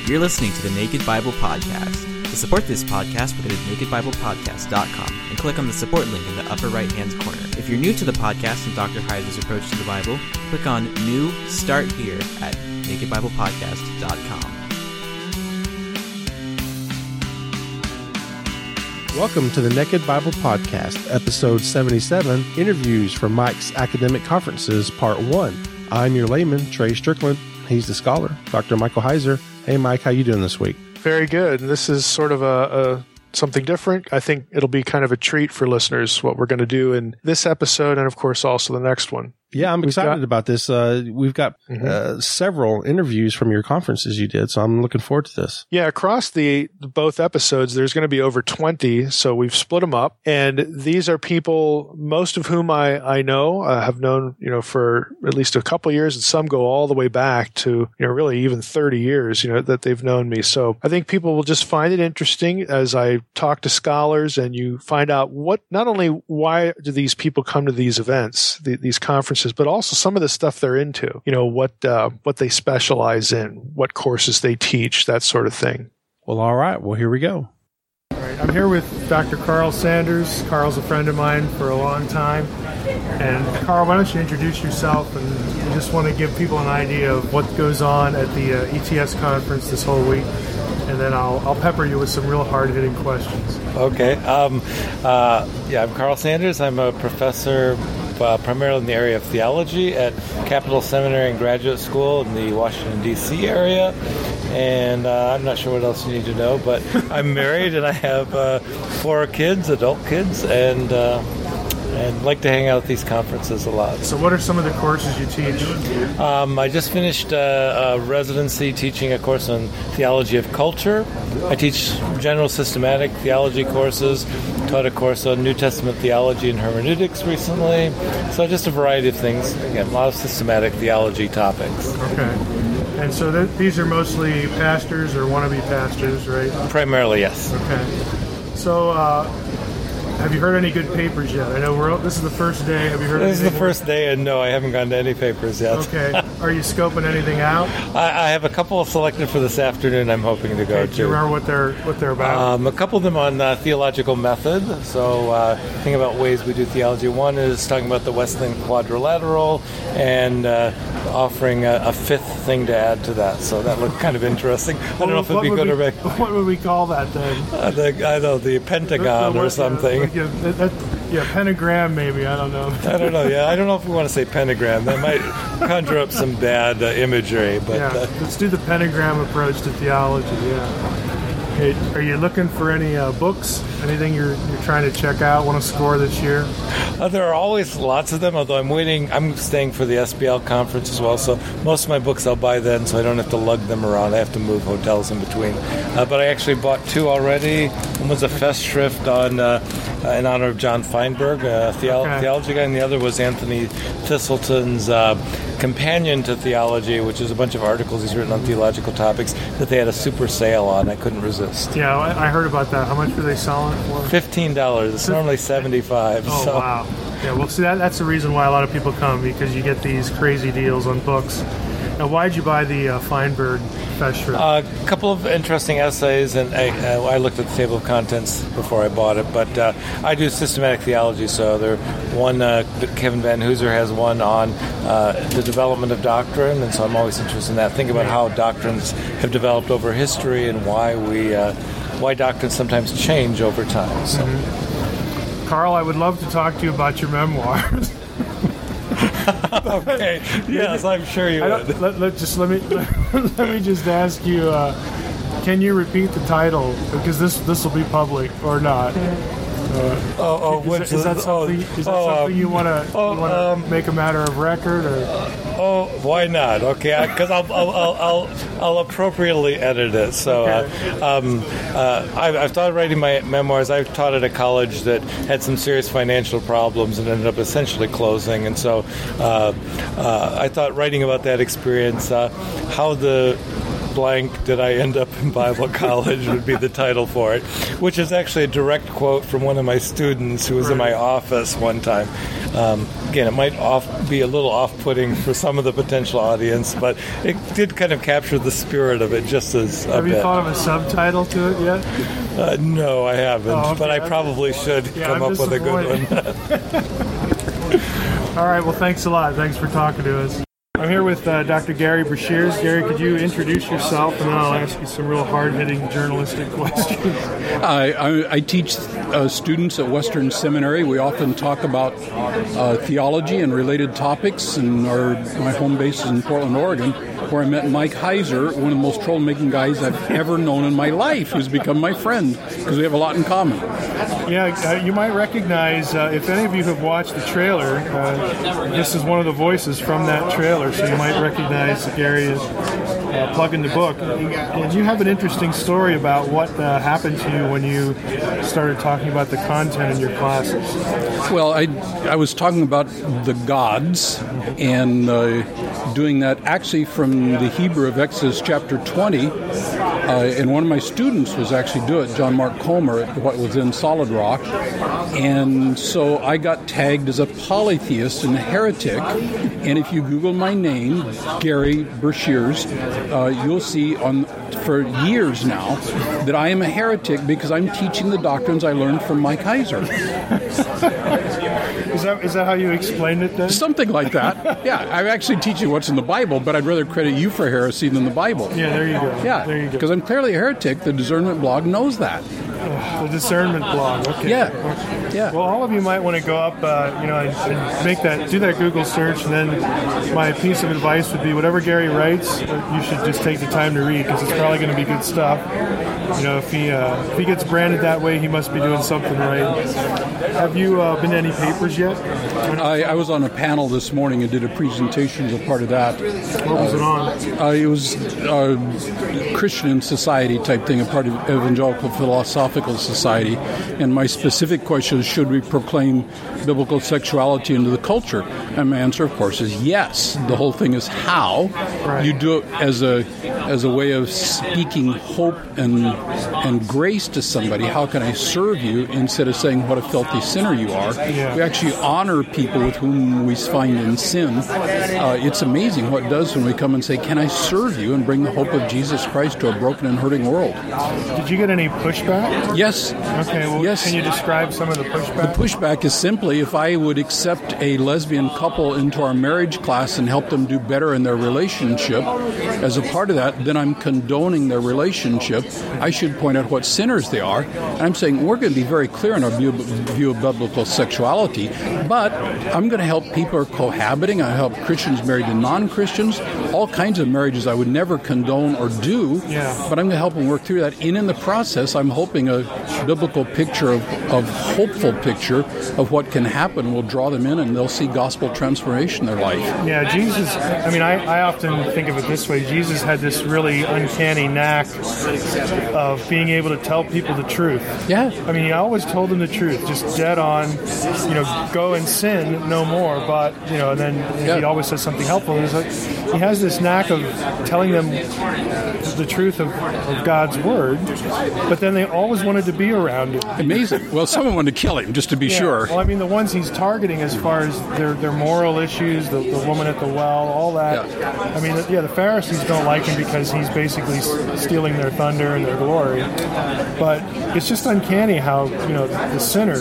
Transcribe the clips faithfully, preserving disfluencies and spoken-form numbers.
You're listening to the Naked Bible Podcast. To support this podcast, go to naked bible podcast dot com and click on the support link in the upper right-hand corner. If you're new to the podcast and Doctor Heiser's approach to the Bible, click on New Start Here at naked bible podcast dot com. Welcome to the Naked Bible Podcast, episode seventy-seven, Interviews from Mike's Academic Conferences, part one. I'm your layman, Trey Strickland. He's the scholar, Doctor Michael Heiser. Hey, Mike, how you doing this week? Very good. This is sort of a, a something different. I think it'll be kind of a treat for listeners, what we're going to do in this episode and, of course, also the next one. Yeah, I'm We've excited got, about this. Uh, we've got mm-hmm. uh, several interviews from your conferences you did, so I'm looking forward to this. Yeah, across the both episodes, there's going to be over twenty, so we've split them up. And these are people, most of whom I, I know, uh, have known, you know, for at least a couple of years, and some go all the way back to, you know, really even thirty years, you know, that they've known me. So I think people will just find it interesting as I talk to scholars and you find out what, not only why do these people come to these events, the, these conferences, but also some of the stuff they're into, you know, what uh, what they specialize in, what courses they teach, that sort of thing. Well, all right. Well, here we go. All right. I'm here with Doctor Carl Sanders. Carl's a friend of mine for a long time. And Carl, why don't you introduce yourself, and we just want to give people an idea of what goes on at the uh, E T S conference this whole week. And then I'll I'll pepper you with some real hard-hitting questions. Okay. Um, uh, yeah, I'm Carl Sanders. I'm a professor uh, primarily in the area of theology at Capital Seminary and Graduate School in the Washington, D C area. And uh, I'm not sure what else you need to know, but I'm married and I have uh, four kids, adult kids, and uh, and like to hang out at these conferences a lot. So what are some of the courses you teach? Um, I just finished uh, a residency teaching a course on theology of culture. I teach general systematic theology courses, taught a course on New Testament theology and hermeneutics recently. So just a variety of things. Again, a lot of systematic theology topics. Okay. And so th- these are mostly pastors or wannabe pastors, right? Primarily, yes. Okay. So, uh, have you heard any good papers yet? I know we're this is the first day. Have you heard? This is the more? first day, and no, I haven't gone to any papers yet. Okay. Are you scoping anything out? I, I have a couple selected for this afternoon. I'm hoping to go okay, to. Do you remember what they're what they're about? Um, a couple of them on uh, theological method. So, uh, think about ways we do theology. One is talking about the Wesleyan quadrilateral, and uh, offering a, a fifth thing to add to that. So that looked kind of interesting. I don't know if it'd be good we, or bad. What would we call that then? Uh, the, I don't know, the Pentagon the, the, or something. Yeah, yeah, that, that, yeah, pentagram maybe. I don't know. I don't know. Yeah, I don't know if we want to say pentagram. That might conjure up some bad uh, imagery. But yeah, uh, let's do the pentagram approach to theology. Yeah. Hey, are you looking for any uh, books? Anything you're you're trying to check out? Want to score this year? Uh, there are always lots of them. Although I'm waiting, I'm staying for the S B L conference as well. So most of my books I'll buy then, so I don't have to lug them around. I have to move hotels in between. Uh, but I actually bought two already. One was a Festschrift on uh, uh, in honor of John Feinberg, a theo- okay. theology guy, and the other was Anthony Thistleton's uh, Companion to Theology, which is a bunch of articles he's written on theological topics that they had a super sale on. I couldn't resist. Yeah, I, I heard about that. How much were they selling it for? Fifteen dollars. It's normally seventy-five. Oh so. wow! Yeah, well, see that that's the reason why a lot of people come, because you get these crazy deals on books. Now, why'd you buy the uh, Feinberg Festschrift? Uh, a couple of interesting essays, and I, uh, I looked at the table of contents before I bought it, but uh, I do systematic theology, so there one, uh, Kevin Van Hooser has one on uh, the development of doctrine, and so I'm always interested in that. Think about how doctrines have developed over history and why we, uh, why doctrines sometimes change over time. So. Mm-hmm. Carl, I would love to talk to you about your memoirs. Okay. Yes, I'm sure you I would. don't, let, let just let me let, let me just ask you. Uh, can you repeat the title, because this this will be public or not? Uh, oh, oh, is, which that, is that something? Oh, is that oh, something um, you want to oh, um, make a matter of record? Or? Oh, why not? Okay, because I'll, I'll, I'll, I'll, I'll appropriately edit it. So, okay. uh, um, uh, I've, I've thought of writing my memoirs. I taught at a college that had some serious financial problems and ended up essentially closing. And so, uh, uh, I thought writing about that experience, uh, how the blank did I end up in Bible college would be the title for it, which is actually a direct quote from one of my students who was in my office one time. Um, again, it might off, be a little off-putting for some of the potential audience, but it did kind of capture the spirit of it just as a Have bit. you thought of a subtitle to it yet? Uh, no, I haven't, Oh, okay. but I probably should Yeah, come I'm up with a good disappointed. one. All right, well, thanks a lot. Thanks for talking to us. I'm here with uh, Doctor Gary Breshears. Gary, could you introduce yourself, and then I'll ask you some real hard-hitting journalistic questions. I, I, I teach uh, students at Western Seminary. We often talk about uh, theology and related topics, and our, my home base is in Portland, Oregon, where I met Mike Heiser, one of the most troublemaking guys I've ever known in my life, who's become my friend, because we have a lot in common. Yeah, uh, you might recognize, uh, if any of you have watched the trailer, uh, this is one of the voices from that trailer, so you might recognize that Gary is uh, plugging the book. And you have an interesting story about what uh, happened to you when you started talking about the content in your classes. Well, I, I was talking about the gods, and uh, doing that actually from the Hebrew of Exodus chapter twenty, uh, and one of my students was actually doing it, John Mark Comer, at what was in Solid Rock, and so I got tagged as a polytheist and a heretic, and if you Google my name, Gary Breshears, uh, you'll see on for years now that I am a heretic because I'm teaching the doctrines I learned from Mike Heiser. Is that is that how you explained it then? Something like that. Yeah, I'm actually teaching what's in the Bible, but I'd rather credit you for heresy than the Bible. Yeah, there you go. Yeah, there you go. Because I'm clearly a heretic. The Discernment blog knows that. The Discernment blog. Okay. Yeah, yeah. Well, all of you might want to go up, uh, you know, and, and make that, do that Google search, and then my piece of advice would be whatever Gary writes, you should just take the time to read because it's probably going to be good stuff. You know, if he uh, if he gets branded that way, he must be doing something right. Have you uh, been to any papers yet? I, I was on a panel this morning and did a presentation as a part of that. What was it on? Uh, it was a Christian in Society type thing, a part of Evangelical Philosophical Society. And my specific question is, should we proclaim biblical sexuality into the culture? And my answer, of course, is yes. The whole thing is how. Right. You do it as a as a way of speaking hope and and grace to somebody. How can I serve you? Instead of saying what a filthy sinner you are. Yeah. We actually honor people with whom we find in sin. Uh, it's amazing what it does when we come and say, can I serve you, and bring the hope of Jesus Christ to a broken and hurting world. Did you get any pushback? Yes. Okay, well, Yes. can you describe some of the pushback? The pushback is simply if I would accept a lesbian couple into our marriage class and help them do better in their relationship, as a part of that, then I'm condoning their relationship. I should point out what sinners they are. And I'm saying we're going to be very clear in our view, view of biblical sexuality, but I'm going to help people who are cohabiting. I help Christians married to non-Christians, all kinds of marriages I would never condone or do, Yeah. but I'm going to help them work through that. And in the process, I'm hoping a biblical picture of, of hopeful picture of what can happen will draw them in, and they'll see gospel transformation in their life. Yeah, Jesus, I mean, I, I often think of it this way. Jesus had this really uncanny knack of being able to tell people the truth. Yeah. I mean, he always told them the truth, just dead on, you know, go and sin no more, but, you know, and then Yeah. he always says something helpful. And it's like, he has this knack of telling them the truth of, of God's word, but then they always wanted to be around it. Amazing. Well, someone wanted to kill him, just to be Yeah. sure. Well, I mean, the ones he's targeting as far as their, their moral issues, the, the woman at the well, all that. Yeah. I mean, yeah, the Pharisees don't like him because he's basically s- stealing their thunder and their glory. But it's just uncanny how, you know, the sinners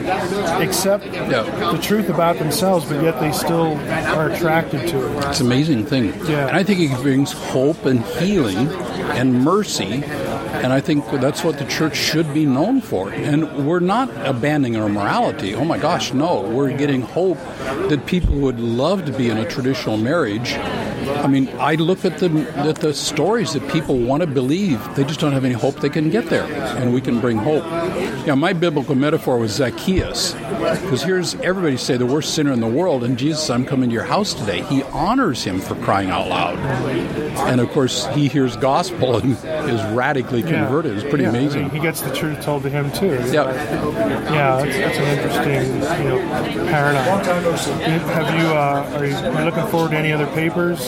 accept Yeah. the truth about themselves, but yet they still are attracted to it. It's an amazing thing. Yeah. And I think it brings hope and healing and mercy. And I think that's what the church should be known for. And we're not abandoning our morality. Oh my gosh, no. We're getting hope that people would love to be in a traditional marriage. I mean, I look at the at the stories that people want to believe. They just don't have any hope they can get there. And we can bring hope. Yeah, my biblical metaphor was Zacchaeus. Because here's everybody say the worst sinner in the world, and Jesus, I'm coming to your house today. He honors him for crying out loud. And of course, he hears gospel and is radically converted. It's pretty Yeah, amazing. I mean, he gets the truth told to him too. Yeah. Yeah, that's, that's an interesting, you know, paradigm. Have you, uh, are you are you looking forward to any other papers?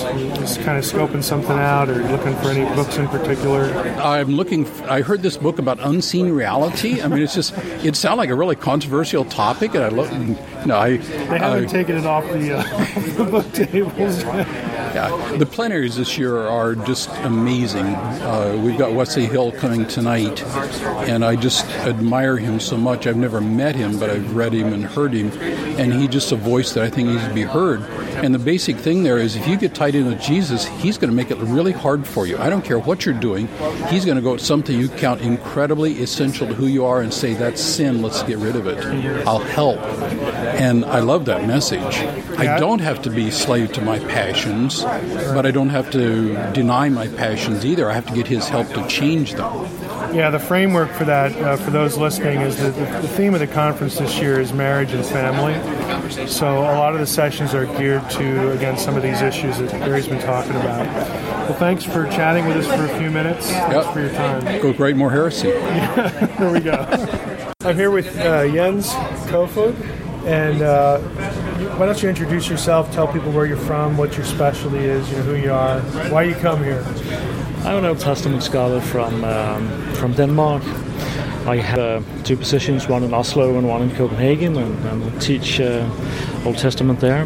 Just kind of scoping something out, or looking for any books in particular? I'm looking. I heard this book about unseen reality. I mean, it's just it sounded like a really controversial topic, and I look. No, I. They haven't uh, taken it off the, uh, the book tables. Yeah, the plenaries this year are just amazing. Uh, we've got Wesley Hill coming tonight, and I just admire him so much. I've never met him, but I've read him and heard him, and he's just a voice that I think needs to be heard. And the basic thing there is if you get tied in with Jesus, he's going to make it really hard for you. I don't care what you're doing. He's going to go at something you count incredibly essential to who you are and say, that's sin, let's get rid of it. I'll help. And I love that message. I don't have to be slave to my passions, but I don't have to deny my passions either. I have to get his help to change them. Yeah, the framework for that, uh, for those listening, is that the, the theme of the conference this year is marriage and family. So a lot of the sessions are geared to, again, some of these issues that Barry's been talking about. Well, thanks for chatting with us for a few minutes. Thanks yep. for your time. Go write more heresy. Yeah, there we go. I'm here with uh, Jens Kofod, and uh, why don't you introduce yourself, tell people where you're from, what your specialty is, you know, who you are, why you come here. I'm an Old Testament scholar from um, from Denmark. I have uh, two positions, one in Oslo and one in Copenhagen, and, and teach uh, Old Testament there.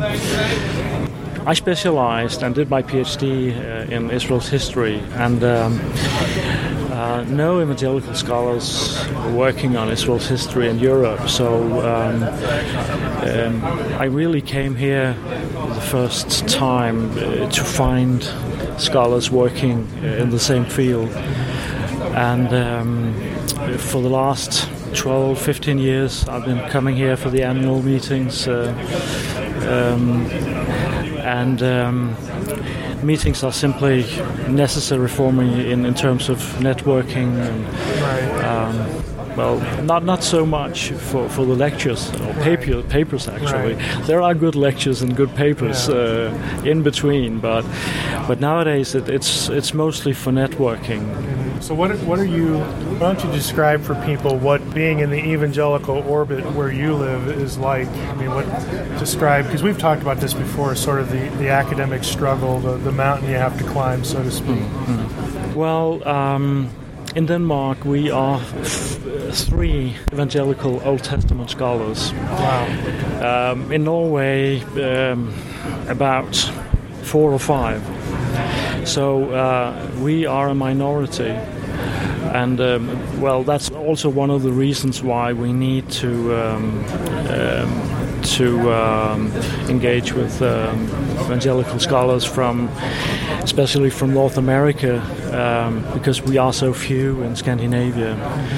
I specialized and did my PhD uh, in Israel's history, and um, uh, no evangelical scholars working on Israel's history in Europe. So um, um, I really came here the first time uh, to find scholars working in the same field, and um, for the last twelve, fifteen years I've been coming here for the annual meetings, uh, um, and um, meetings are simply necessary for me in, in terms of networking and, um, well, not not so much for, for the lectures or paper, papers actually. Right. There are good lectures and good papers yeah. uh, in between, but but nowadays it, it's it's mostly for networking. So what what are you? Why don't you describe for people what being in the evangelical orbit where you live is like? I mean, what describe, because we've talked about this before, sort of the, the academic struggle, the, the mountain you have to climb, so to speak. Mm-hmm. Well. Um, In Denmark, we are f- three evangelical Old Testament scholars. Wow. Um, in Norway, um, about four or five. So uh, we are a minority. And, um, well, that's also one of the reasons why we need to um, um, to um, engage with um, evangelical scholars from, especially from North America, um, because we are so few in Scandinavia.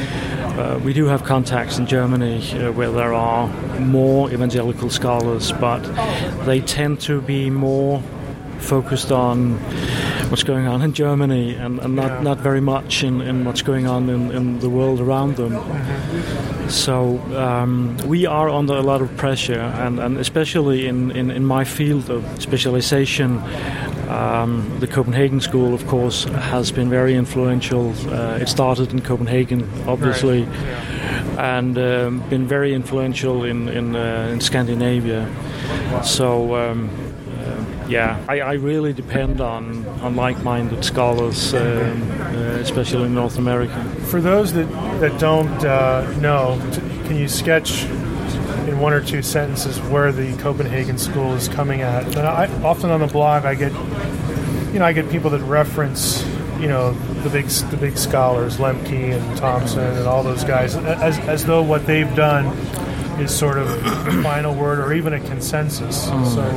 Uh, we do have contacts in Germany uh, where there are more evangelical scholars, but they tend to be more focused on what's going on in Germany and, and not, yeah. not very much in, in what's going on in, in the world around them. Mm-hmm. So um, we are under a lot of pressure, and, and especially in, in, in my field of specialization, um, the Copenhagen School, of course, has been very influential. Uh, it started in Copenhagen, obviously, right. yeah. and um, been very influential in, in, uh, in Scandinavia. So... Um, Yeah, I, I really depend on, on like-minded scholars, um, uh, especially in North America. For those that, that don't uh, know, t- can you sketch in one or two sentences where the Copenhagen School is coming at? And I, often on the blog, I get, you know, I get people that reference, you know, the big the big scholars, Lemke and Thompson and all those guys, as as though what they've done is sort of the final word or even a consensus. Mm. So,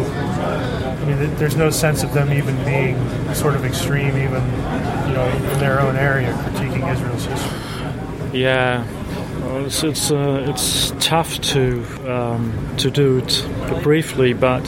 I mean, there's no sense of them even being sort of extreme, even, you know, in their own area, critiquing Israel's history. Yeah, well, it's it's, uh, it's tough to um, to do it briefly, but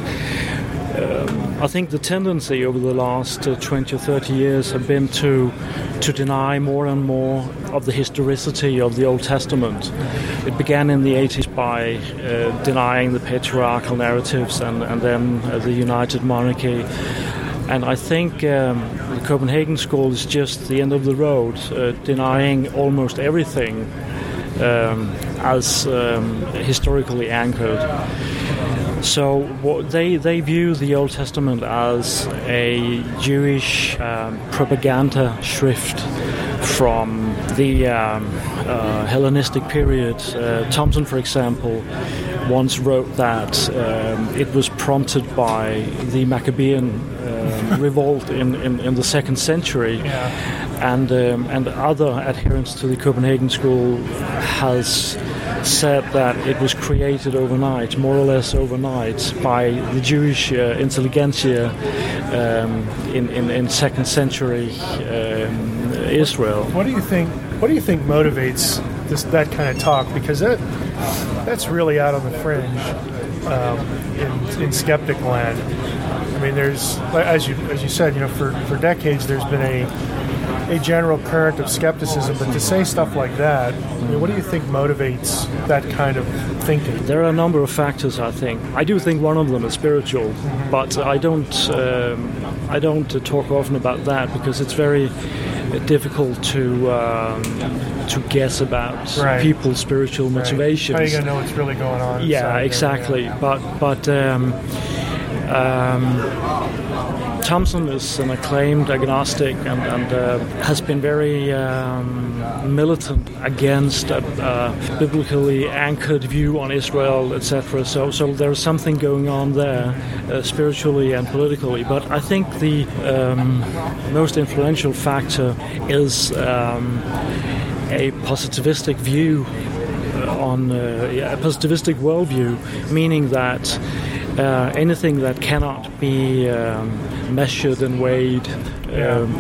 um, I think the tendency over the last uh, twenty or thirty years have been to to deny more and more of the historicity of the Old Testament. It began in the eighties by uh, denying the patriarchal narratives and, and then uh, the United Monarchy. And I think um, the Copenhagen School is just the end of the road, uh, denying almost everything um, as um, historically anchored. So what they they view the Old Testament as a Jewish um, propaganda schrift from the um, uh, Hellenistic period. Uh, Thompson, for example, once wrote that um, it was prompted by the Maccabean uh, revolt in, in, in the second century, Yeah. and um, and other adherents to the Copenhagen school has said that it was created overnight, more or less overnight, by the Jewish uh, intelligentsia um, in, in in second century um, Israel. What do you think? What do you think motivates this that kind of talk? Because that that's really out on the fringe um, in in skeptic land. I mean, there's as you as you said, you know, for, for decades there's been a a general current of skepticism, but to say stuff like that, I mean, what do you think motivates that kind of thinking? There are a number of factors, I think. I do think one of them is spiritual, Mm-hmm. but I don't um, I don't uh, talk often about that because it's very difficult to um, to guess about Right. people's spiritual Right. motivations. How are you gonna know what's really going on? Yeah, inside there? exactly. Yeah. But but um, um, Thompson is an acclaimed agnostic and, and uh, has been very um, militant against a, a biblically anchored view on Israel, et cetera. So so there's something going on there, uh, spiritually and politically. But I think the um, most influential factor is um, a positivistic view on uh, a positivistic worldview, meaning that uh, anything that cannot be um, measured and weighed. Yeah. Um,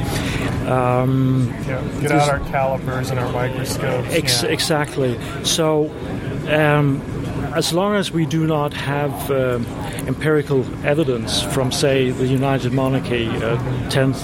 um, Yeah, get out our calipers and our microscopes. ex- yeah. Exactly. So, um, as long as we do not have um, empirical evidence from, say, the United Monarchy, uh, tenth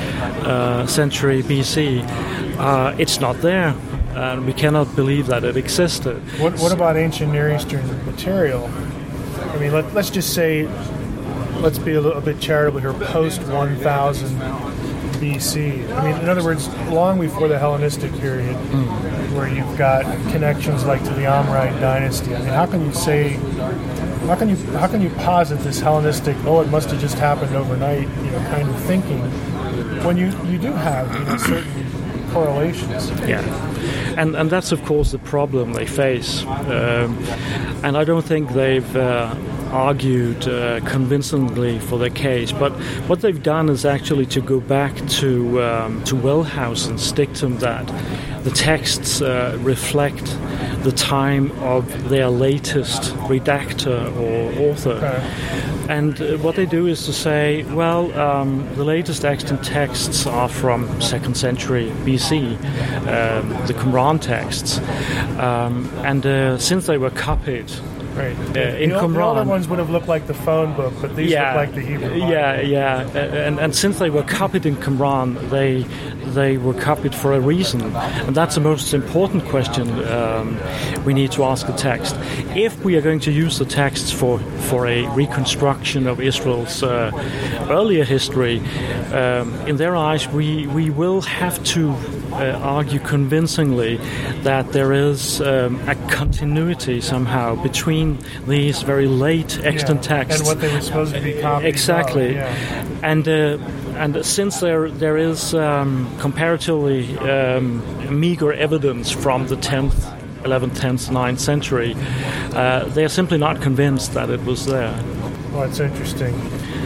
uh, century B C, uh, it's not there. And we cannot believe that it existed. What, what about ancient Near Eastern material? I mean, let, let's just say, let's be a little bit charitable here, post one thousand B C. I mean, in other words, long before the Hellenistic period, Mm. where you've got connections like to the Amorite dynasty. I mean, how can you say, how can you how can you posit this Hellenistic, oh, it must have just happened overnight, you know, kind of thinking, when you, you do have, you know, certain correlations? Yeah, and and that's of course the problem they face, um, and I don't think they've uh, argued uh, convincingly for their case. But what they've done is actually to go back to um, to Wellhausen's dictum that the texts uh, reflect the time of their latest redactor or author. Okay. And uh, what they do is to say, well, um, the latest extant texts are from second century B C, um, the Qumran texts, um, and uh, since they were copied Right. uh, in the, o- the Qumran, other ones would have looked like the phone book, but these yeah, look like the Hebrew Bible. yeah, yeah, uh, and and since they were copied in Qumran, they they were copied for a reason, and that's the most important question um, we need to ask the text. If we are going to use the texts for for a reconstruction of Israel's uh, earlier history, um, in their eyes, we we will have to uh, argue convincingly that there is um, a continuity somehow between these very late extant Yeah, texts and what they were supposed to be copies exactly, of, yeah. and uh, and since there there is um, comparatively um, meager evidence from the tenth, eleventh, tenth, ninth century, uh, they are simply not convinced that it was there. Well, that's interesting.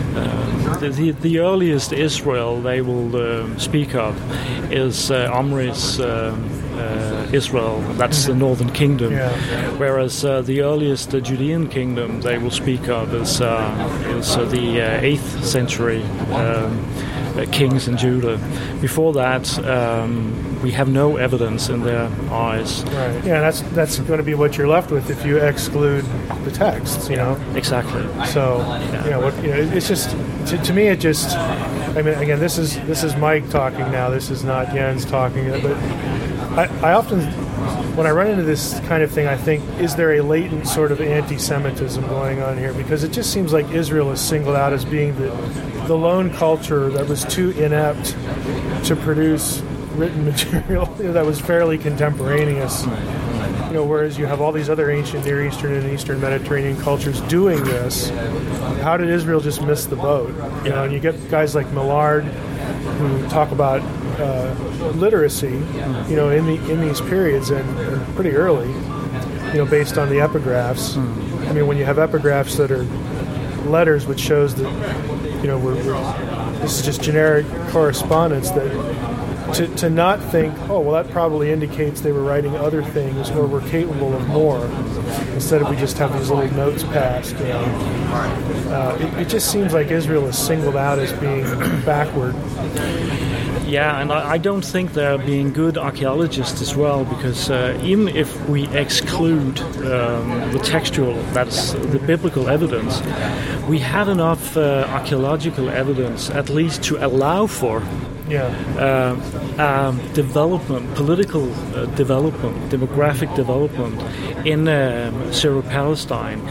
The, the, the earliest Israel they will uh, speak of is uh, Omri's uh, uh, Israel. That's the northern kingdom. Yeah. Whereas uh, the earliest uh, Judean kingdom they will speak of is, uh, is uh, the uh, eighth century um, uh, kings in Judah. Before that, um, we have no evidence in their eyes. Right. Yeah, that's that's going to be what you're left with if you exclude the texts. You know. Exactly. So, you know, what, you know, it's just to, to me, it just. I mean, again, this is this is Mike talking now. This is not Jens talking. But I, I often, when I run into this kind of thing, I think, is there a latent sort of anti-Semitism going on here? Because it just seems like Israel is singled out as being the the lone culture that was too inept to produce written material that was fairly contemporaneous You know, whereas you have all these other ancient Near Eastern and Eastern Mediterranean cultures doing this, how did Israel just miss the boat? You know, and you get guys like Millard who talk about uh, literacy, you know, in the in these periods and, and pretty early, you know, based on the epigraphs. I mean, when you have epigraphs that are letters, which shows that, you know, we're, we're, this is just generic correspondence, that to, to not think, oh, well, that probably indicates they were writing other things or were capable of more, instead of we just have these little notes passed. You know. uh, it, it just seems like Israel is singled out as being backward. Yeah, and I, I don't think they're being good archaeologists as well, because uh, even if we exclude um, the textual, that's the biblical evidence, we have enough uh, archaeological evidence at least to allow for yeah. uh, um, development, political uh, development, demographic development in um, Syro-Palestine.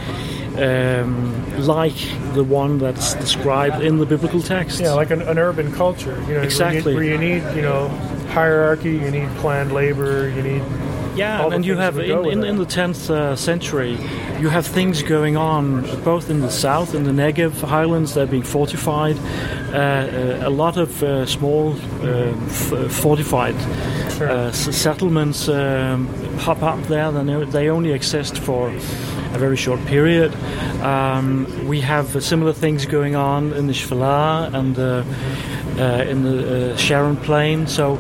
Um, like the one that's described in the biblical text. Yeah, like an, an urban culture. You know, exactly. Where you, where you need, you know, hierarchy, you need planned labor, you need... Yeah, and you have, in, in, in the tenth uh, century, you have things going on both in the south, in the Negev highlands, they're being fortified. Uh, a lot of uh, small uh, f- fortified sure. uh, settlements um, pop up there. They only exist for a very short period. Um, we have uh, similar things going on in the Shephelah and uh, uh, in the uh, Sharon Plain. So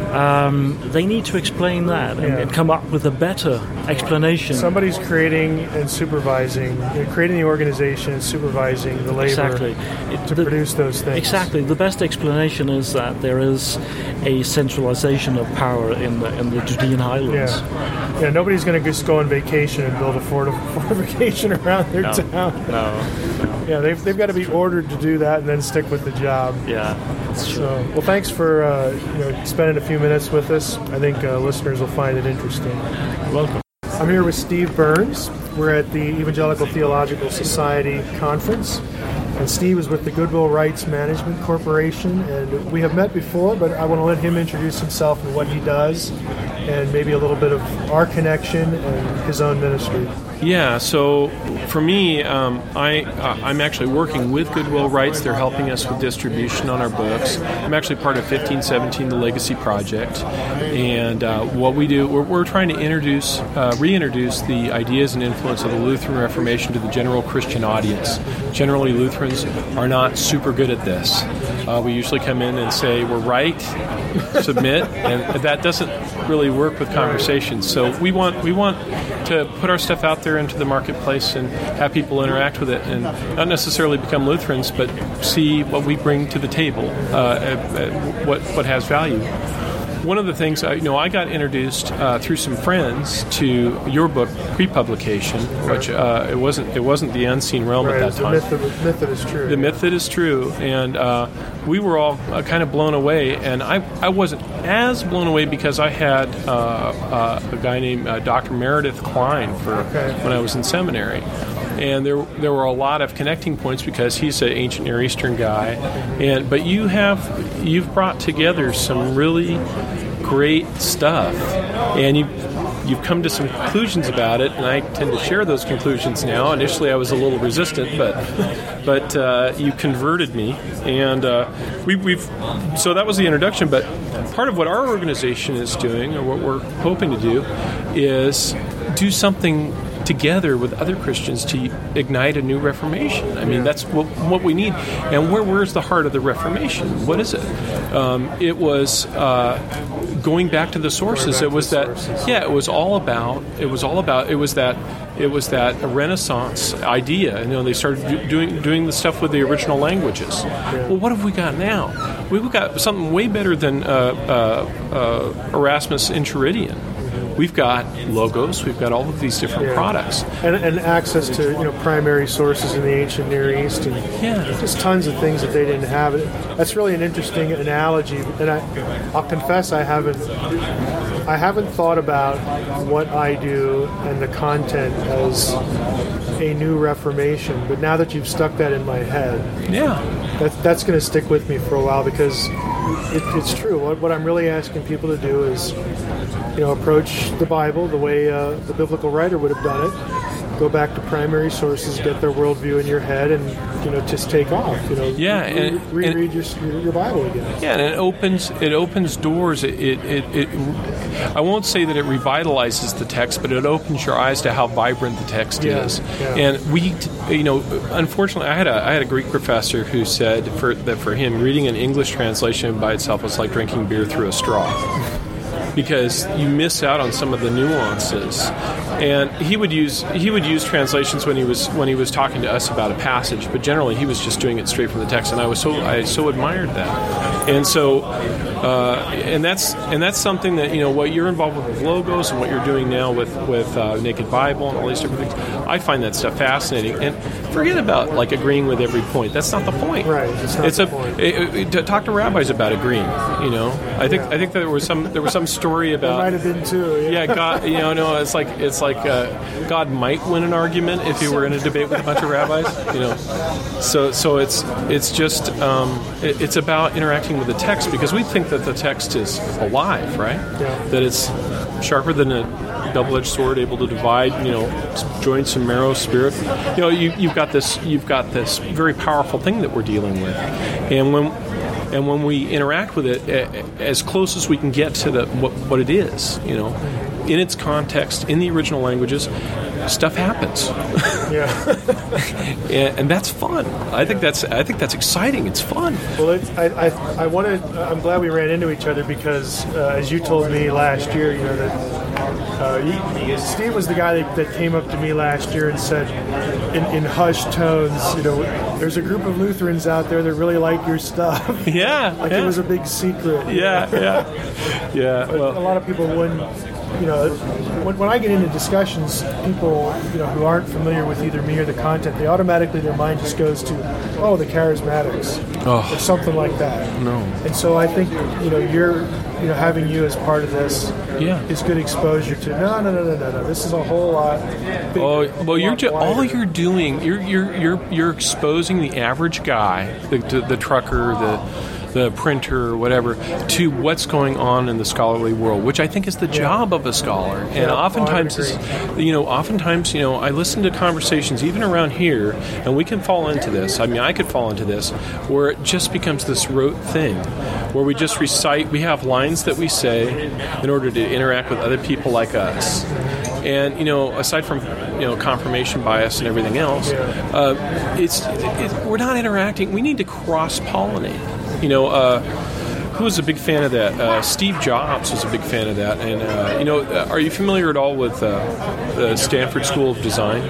um, they need to explain that and, yeah. and come up with a better explanation. Somebody's creating and supervising, you know, creating the organization and supervising the labor exactly. to the, produce those things. Exactly. The best explanation is that there is a centralization of power in the in the Judean highlands. Yeah, yeah. Nobody's going to just go on vacation and build a fortification around their no. town. No. Yeah, they've they've got to be ordered to do that and then stick with the job. Yeah, that's true. So, well, thanks for uh, you know spending a few minutes with us. I think uh, listeners will find it interesting. Welcome. I'm here with Steve Burns. We're at the Evangelical Theological Society conference, and Steve is with the Goodwill Rights Management Corporation, and we have met before, but I want to let him introduce himself and what he does, and maybe a little bit of our connection and his own ministry. Yeah, so for me, um, I, uh, I'm actually working with Goodwill Rights. They're helping us with distribution on our books. I'm actually part of fifteen seventeen, the Legacy Project. And uh, what we do, we're, we're trying to introduce, uh, reintroduce the ideas and influence of the Lutheran Reformation to the general Christian audience. Generally, Lutherans are not super good at this. Uh, we usually come in and say, we're right, submit, and that doesn't really work with conversations. So we want we want to put our stuff out there into the marketplace and have people interact with it, and not necessarily become Lutherans, but see what we bring to the table, uh, what what has value. One of the things, I, you know, I got introduced uh, through some friends to your book pre-publication, which uh, it wasn't it wasn't the Unseen Realm right, at that the time. Myth, the myth that is true. The myth that is true, and uh, we were all uh, kind of blown away. And I I wasn't as blown away because I had uh, uh, a guy named uh, Doctor Meredith Klein for okay. when I was in seminary. And there there were a lot of connecting points because he's an ancient Near Eastern guy, and but you have you've brought together some really great stuff, and you you've come to some conclusions about it, and I tend to share those conclusions now. Initially, I was a little resistant, but but uh, you converted me, and uh, we, we've so that was the introduction. But part of what our organization is doing, or what we're hoping to do, is do something together with other Christians to ignite a new Reformation. I mean, that's what, what we need. And where where's the heart of the Reformation? What is it? Um, it was uh, going back to the sources. It was that, yeah, it was all about, it was all about, it was that, it was that Renaissance idea. You know, they started do, doing doing the stuff with the original languages. Well, what have we got now? We've got something way better than uh, uh, uh, Erasmus Enchiridion. We've got logos. We've got all of these different yeah. products, and, and access to you know primary sources in the ancient Near East, and yeah. just tons of things that they didn't have. That's really an interesting analogy, and I, I'll confess I haven't I haven't thought about what I do and the content as a new Reformation. But now that you've stuck that in my head, yeah, that, that's going to stick with me for a while, because it, it's true. What, what I'm really asking people to do is, you know, approach the Bible the way uh, the biblical writer would have done it. Go back to primary sources, get their worldview in your head, and you know, just take off. You know, yeah, re- and, reread and, your your Bible again. Yeah, and it opens it opens doors. It, it, it, it I won't say that it revitalizes the text, but it opens your eyes to how vibrant the text yeah, is. Yeah. And we, you know, unfortunately, I had a I had a Greek professor who said for that for him, reading an English translation by itself was like drinking beer through a straw, because you miss out on some of the nuances. And he would use he would use translations when he was when he was talking to us about a passage, but generally he was just doing it straight from the text, and I was so I so admired that. And so uh, and that's and that's something that, you know, what you're involved with with Logos and what you're doing now with with uh, Naked Bible and all these different things, I find that stuff fascinating. And forget about like agreeing with every point. That's not the point. Right. It's not it's the a point. It, it, to talk to rabbis about agreeing. You know, I think Yeah. I think that there was some there was some story There about. might have been too. Yeah. Yeah, God, you know, no, it's like it's like uh, God might win an argument if he were in a debate with a bunch of rabbis, you know. So, so it's it's just um, it, it's about interacting with the text, because we think that the text is alive, right? Yeah. That it's sharper than a double-edged sword, able to divide, you know, joints and marrow, spirit. You know, you, you've got this you've got this very powerful thing that we're dealing with, and when. And when we interact with it, as close as we can get to the what, what it is, you know, in its context, in the original languages, stuff happens. Yeah. and, and that's fun. I think that's I think that's exciting. It's fun. Well, it's, I I I wanted. I'm glad we ran into each other, because uh, as you told me last year, you know that. Uh, you, Steve was the guy that, that came up to me last year and said, in, in hushed tones, you know, there's a group of Lutherans out there that really like your stuff. Yeah, like yeah. it was a big secret. Yeah, yeah, yeah. But Well, a lot of people wouldn't. You know, when, when I get into discussions, people, you know, who aren't familiar with either me or the content, they automatically, their mind just goes to, oh, the charismatics, Oh. or something like that. No. And so I think, you know, you're, you know, having you as part of this Yeah. is good exposure to. No, no, no, no, no, no. This is a whole lot. Bigger, Oh, well, you're lot ju- all wider. you're doing. You're you're you're you're exposing the average guy, the the, the trucker, the the printer, or whatever, to what's going on in the scholarly world, which I think is the job of a scholar. And Yeah, oftentimes, I would it's, you know, oftentimes, you know, I listen to conversations even around here, and we can fall into this. I mean, I could fall into this, where it just becomes this rote thing, where we just recite. We have lines that we say in order to interact with other people like us. And, you know, aside from, you know, confirmation bias and everything else, uh, it's it, we're not interacting. We need to cross-pollinate. You know, uh, who was a big fan of that? Uh, Steve Jobs was a big fan of that. And, uh, you know, uh, are you familiar at all with uh, the Stanford School of Design?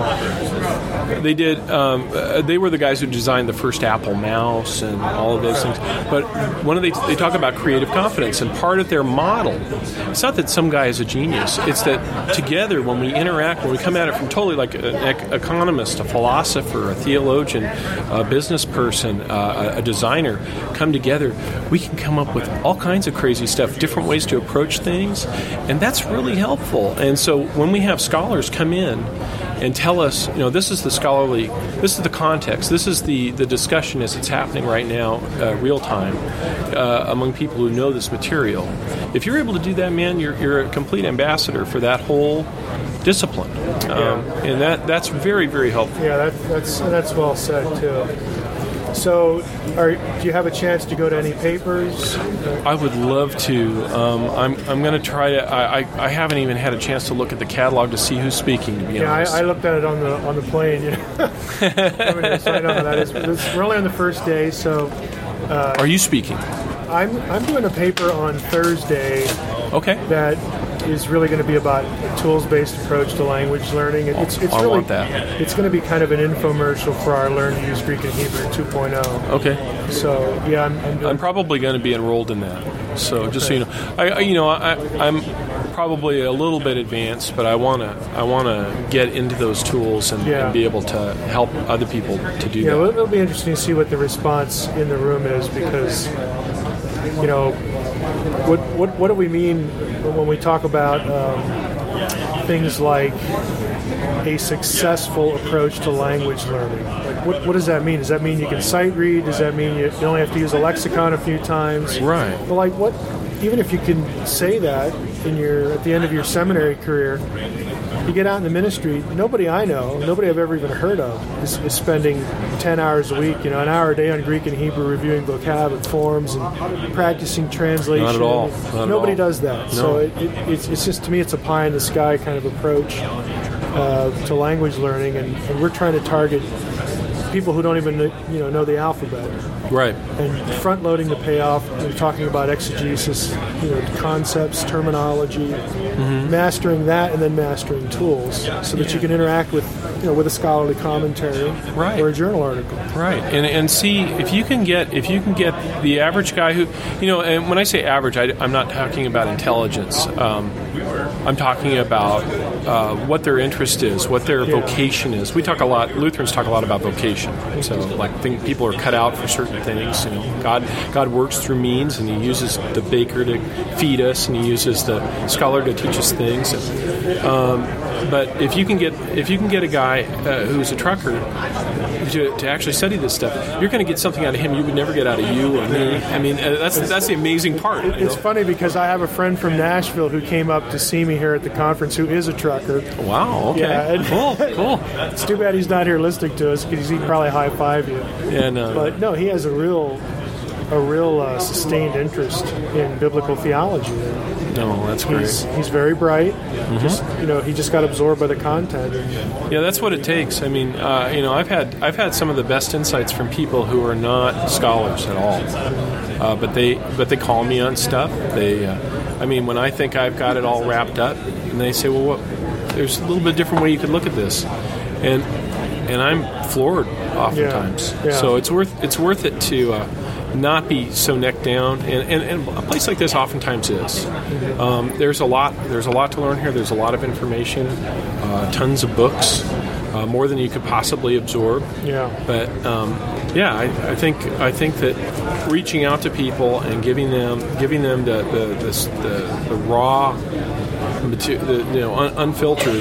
No. They did. Um, uh, they were the guys who designed the first Apple mouse and all of those things. But one of they they talk about creative confidence, and part of their model. It's not that some guy is a genius. It's that together, when we interact, when we come at it from totally like an ec- economist, a philosopher, a theologian, a business person, uh, a, a designer, come together, we can come up with all kinds of crazy stuff, different ways to approach things, and that's really helpful. And so when we have scholars come in and tell us, you know, this is the scholarly, this is the context, this is the, the discussion as it's happening right now, uh, real time, uh, among people who know this material. If you're able to do that, man, you're you're a complete ambassador for that whole discipline, um, and that that's very, very helpful. Yeah, that, that's that's well said too. So, are, do you have a chance to go to any papers? I would love to. Um, I'm I'm going to try to. I, I, I haven't even had a chance to look at the catalog to see who's speaking. To be Yeah, honest, I, I looked at it on the on the plane. You know, I mean, so I know how that is. It's, we're only on the first day, so are you speaking? I'm I'm doing a paper on Thursday Okay. that is really going to be about a tools-based approach to language learning. It's it's I really want that. It's going to be kind of an infomercial for our Learn to Use Greek and Hebrew two point oh. Okay. So yeah, I'm, I'm doing. I'm probably going to be enrolled in that. So just so you know, I, I you know I, I'm probably a little bit advanced, but I want to I want to get into those tools and, Yeah. and be able to help other people to do Yeah, that. well, it'll be interesting to see what the response in the room is, because, you know, what what what do we mean when we talk about um, things like a successful approach to language learning? Like, what, what does that mean? Does that mean you can sight read? Does that mean you, you only have to use a lexicon a few times? Right. But like, what? Even if you can say that in your at the end of your seminary career, you get out in the ministry. Nobody I know, nobody I've ever even heard of, is, is spending ten hours a week, you know, an hour a day on Greek and Hebrew, reviewing vocab and forms and practicing translation. Not at all. Not nobody at all. does that. No. So it, it, it's, it's just, to me, it's a pie in the sky kind of approach uh, to language learning, and, and we're trying to target people who don't even you know know the alphabet. Right. And front-loading the payoff, we're talking about exegesis, you know, concepts, terminology, mm-hmm. mastering that, and then mastering tools, so that you can interact with, you know, with a scholarly commentary right. or a journal article. Right. And and see if you can get if you can get the average guy who, you know, and when I say average, I, I'm not talking about intelligence. Um, I'm talking about uh, what their interest is, what their yeah. vocation is. We talk a lot. Lutherans talk a lot about vocation. So, like, think people are cut out for certain things. You know, God, God works through means, and He uses the baker to feed us, and He uses the scholar to teach us things. Um, but if you can get if you can get a guy uh, who's a trucker to, to actually study this stuff, you're going to get something out of him you would never get out of you or me. I mean, uh, that's that's the amazing part. It, it's know? funny because I have a friend from Nashville who came up to see me here at the conference who is a trucker. Wow. Okay. Yeah, and cool. Cool. It's too bad he's not here listening to us because he'd probably high five you. Yeah. No. But no, he has a real. a real uh, sustained interest in biblical theology. No, that's great. He's, he's very bright. Mm-hmm. Just you know, he just got absorbed by the content. And, yeah, that's what it takes. I mean, uh, you know, I've had I've had some of the best insights from people who are not scholars at all, uh, but they but they call me on stuff. They, uh, I mean, when I think I've got it all wrapped up, and they say, well, what? There's a little bit different way you could look at this, and and I'm floored oftentimes. Yeah. Yeah. So it's worth it's worth it to. Uh, not be so neck down, and, and, and a place like this oftentimes is. Um, there's a lot. There's a lot to learn here. There's a lot of information, uh, tons of books, uh, more than you could possibly absorb. Yeah. But um, yeah, I, I think I think that reaching out to people and giving them giving them the the the, the, the raw, the, you know, un, unfiltered.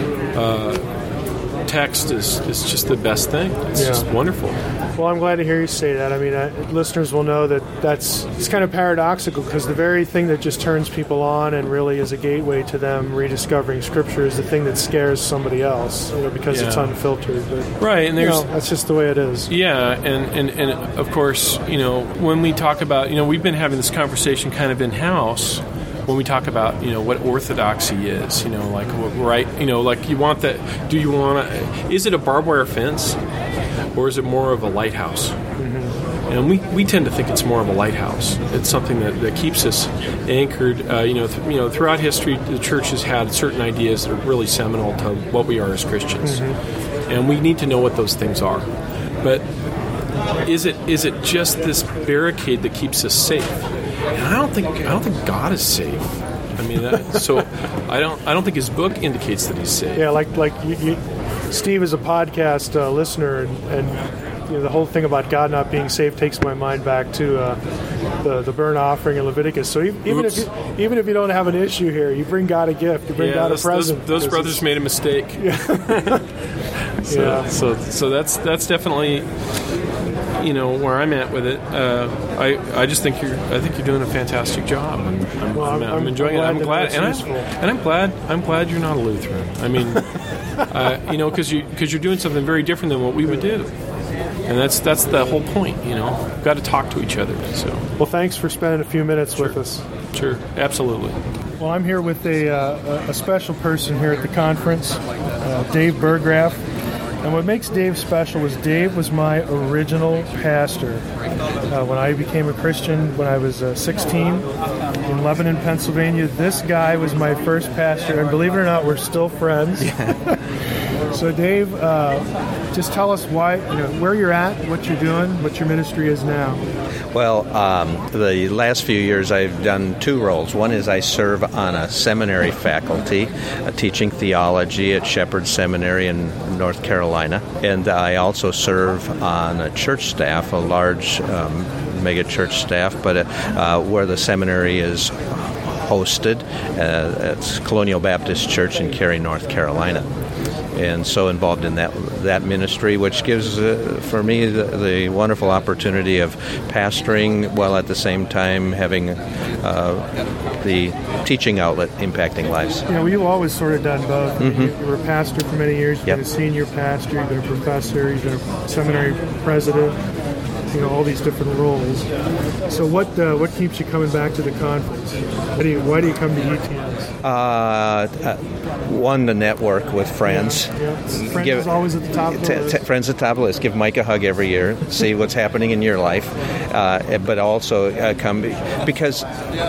Uh, text is, is just the best thing. It's yeah. just wonderful. Well, I'm glad to hear you say that. I mean, uh, listeners will know that that's it's kind of paradoxical because the very thing that just turns people on and really is a gateway to them rediscovering Scripture is the thing that scares somebody else, you know, because yeah. it's unfiltered. But, right, and there's you know, that's just the way it is. Yeah, and, and, and of course, you know, when we talk about, you know, we've been having this conversation kind of in-house when we talk about, you know, what orthodoxy is, you know, like, right, you know, like you want that, do you want to, is it a barbed wire fence or is it more of a lighthouse? Mm-hmm. And we, we tend to think it's more of a lighthouse. It's something that, that keeps us anchored. Uh, you know, th- you know, throughout history, the church has had certain ideas that are really seminal to what we are as Christians. Mm-hmm. And we need to know what those things are. But is it is it just this barricade that keeps us safe? And I don't think I don't think God is safe. I mean, that, so I don't I don't think His book indicates that He's safe. Yeah, like like you, you, Steve is a podcast uh, listener, and, and you know, the whole thing about God not being safe takes my mind back to uh, the the burnt offering in Leviticus. So even, even if you, even if you don't have an issue here, you bring God a gift, you bring yeah, God those, a present. Those, those brothers made a mistake. Yeah. so, yeah. so so that's that's definitely. You know where I'm at with it. Uh, I I just think you're I think you're doing a fantastic job. And I'm, well, I'm, I'm, I'm enjoying I'm it. I'm glad, and I'm, and I'm glad I'm glad you're not a Lutheran. I mean, uh, you know, because you because you're doing something very different than what we would do, and that's that's the whole point. You know, we've got to talk to each other. So, well, thanks for spending a few minutes sure. with us. Sure, absolutely. Well, I'm here with a uh, a special person here at the conference, uh, Dave Burgraff. And what makes Dave special was Dave was my original pastor. Uh, when I became a Christian when I was uh, sixteen in Lebanon, Pennsylvania, this guy was my first pastor. And believe it or not, we're still friends. So Dave, uh, just tell us why, you know, where you're at, what you're doing, what your ministry is now. Well, um, the last few years I've done two roles. One is I serve on a seminary faculty, uh, teaching theology at Shepherd Seminary in North Carolina. And I also serve on a church staff, a large um, mega church staff, but uh, uh, where the seminary is hosted. Uh, it's Colonial Baptist Church in Cary, North Carolina. and so involved in that that ministry, which gives uh, for me the, the wonderful opportunity of pastoring while at the same time having uh, the teaching outlet impacting lives. You know, you've always sort of done both. Mm-hmm. You, you were a pastor for many years. You've Yep. been a senior pastor. You've been a professor. You've been a seminary president. You know, all these different roles. So what uh, what keeps you coming back to the conference? Why do you, why do you come to E T S? Uh, uh, one, the network with friends. Yeah, yeah. Friends Give- is always at the top of the T- list. t- friends at the top of the list. Give Mike a hug every year. See what's happening in your life, uh, but also uh, come because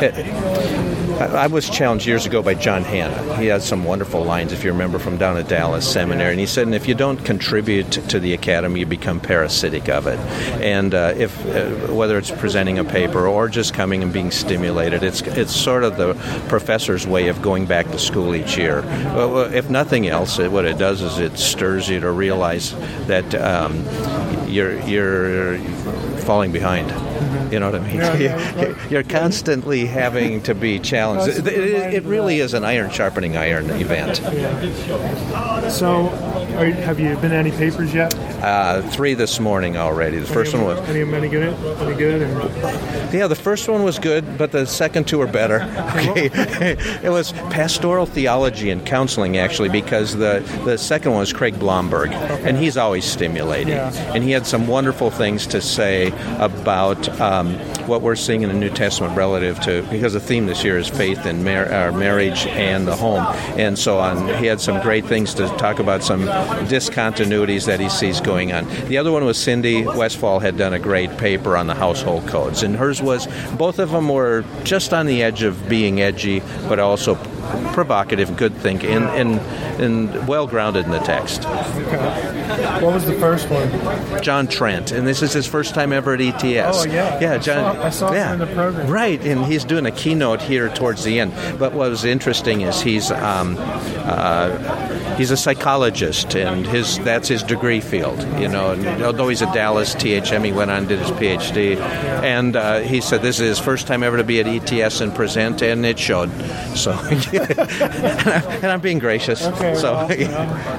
uh, I was challenged years ago by John Hanna. He has some wonderful lines, if you remember, from down at Dallas Seminary, and he said, "And if you don't contribute to the academy, you become parasitic of it." And uh, if uh, whether it's presenting a paper or just coming and being stimulated, it's it's sort of the professor's way of going back to school each year. Well, if nothing else, it, what it does is it stirs you to realize that um, you're you're falling behind. You know what I mean? Yeah, yeah, right. You're constantly having to be challenged. It, it, it really is an iron sharpening iron event. Yeah. So, are you, have you been to any papers yet? Uh, three this morning already. The first any, one was any, any good? Any good? And, yeah. The first one was good, but the second two were better. Okay, it was pastoral theology and counseling actually, because the the second one was Craig Blomberg, okay. and he's always stimulating, Yeah. and he had some wonderful things to say about um, what we're seeing in the New Testament relative to, because the theme this year is faith and mar- uh, marriage and the home, and so on. He had some great things to talk about, some discontinuities that he sees going on. The other one was Cindy Westfall had done a great paper on the household codes, and hers was, both of them were just on the edge of being edgy, but also provocative, good thinking, and, and, and well-grounded in the text. okay. What was the first one? John Trent, and this is his first time ever at E T S. Oh, yeah. Yeah, I John. saw- I saw him yeah. in the program. Right, and he's doing a keynote here towards the end. But what was interesting is he's um, uh, he's a psychologist, and his that's his degree field. You know, and although he's at Dallas T H M, he went on and did his P H D, and uh, he said this is his first time ever to be at E T S and present, and it showed. So, and, I'm, and I'm being gracious. Okay, so. well, you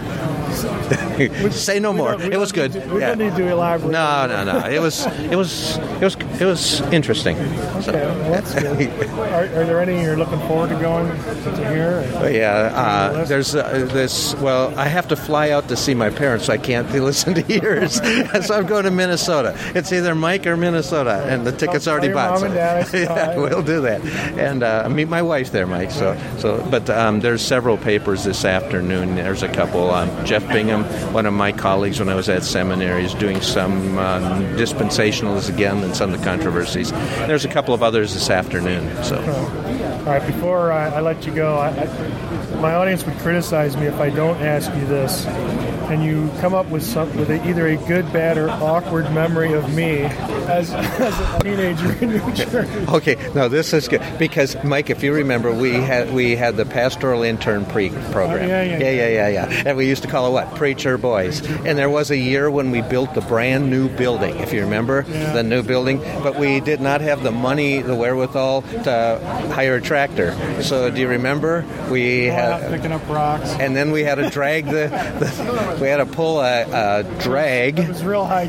know. Say no more. We don't- It was we don't good. need to- We Yeah. don't need to elaborate. No, no, no. It was, it was, it was, it was interesting. So, Okay, well, that's good. Are, are there any you're looking forward to going to hear? but yeah, uh, there's uh, this. Well, I have to fly out to see my parents, so I can't listen to yours. So I'm going to Minnesota. It's either Mike or Minnesota, and the ticket's Tell- already tell your bought. mom and dad I said yeah, hi. we'll do that, and uh, meet my wife there, Mike. So, so, but um, there's several papers this afternoon. There's a couple. Um, Jeff Bingham, one of my colleagues when I was at seminary, is doing some um, dispensationalists again and some of the controversies. There's a couple of others this afternoon. So. All right, before I, I let you go, I, I, my audience would criticize me if I don't ask you this. Can you come up with some, with a, either a good, bad, or awkward memory of me as, as a teenager in New Jersey? Okay, no, this is good because Mike, if you remember, we had we had the pastoral intern pre program. Oh, yeah, yeah, yeah, yeah, yeah, yeah. And we used to call it what? Preacher boys. And there was a year when we built the brand new building, if you remember, Yeah. the new building. But we did not have the money, the wherewithal to hire a tractor. So do you remember? We Going out had, picking up rocks. and then we had to drag the, the we had to pull a, a drag. It was real high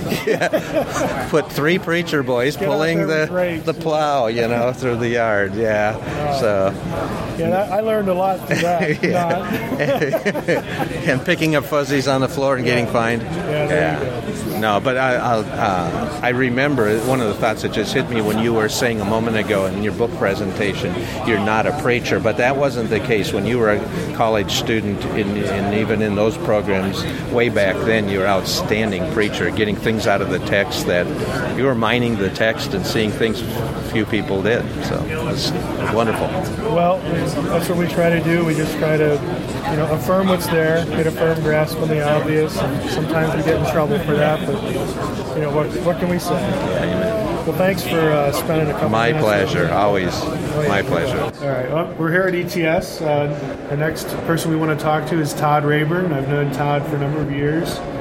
tech. Put three preacher boys Get out pulling there the with rakes. the plow, you know, through the yard. Yeah. So. Yeah, that, I learned a lot through that. Yeah. And picking up fuzzies on the floor and getting fined. Yeah, there you No, but I I'll, uh, I remember one of the thoughts that just hit me when you were saying a moment ago in your book presentation, you're not a preacher, but that wasn't the case when you were a college student, in, in even in those programs way back then. You were an outstanding preacher, getting things out of the text that you were mining the text and seeing things few people did. So it was, it was wonderful. Well, that's what we try to do. We just try to, you know, affirm what's there, get a firm grasp on the obvious. And sometimes we get in trouble for that, but you know, what what can we say? Well, thanks for uh, spending a couple My minutes. pleasure, always my pleasure. All right, well, we're here at E T S. Uh, the next person we want to talk to is Todd Rayburn. I've known Todd for a number of years.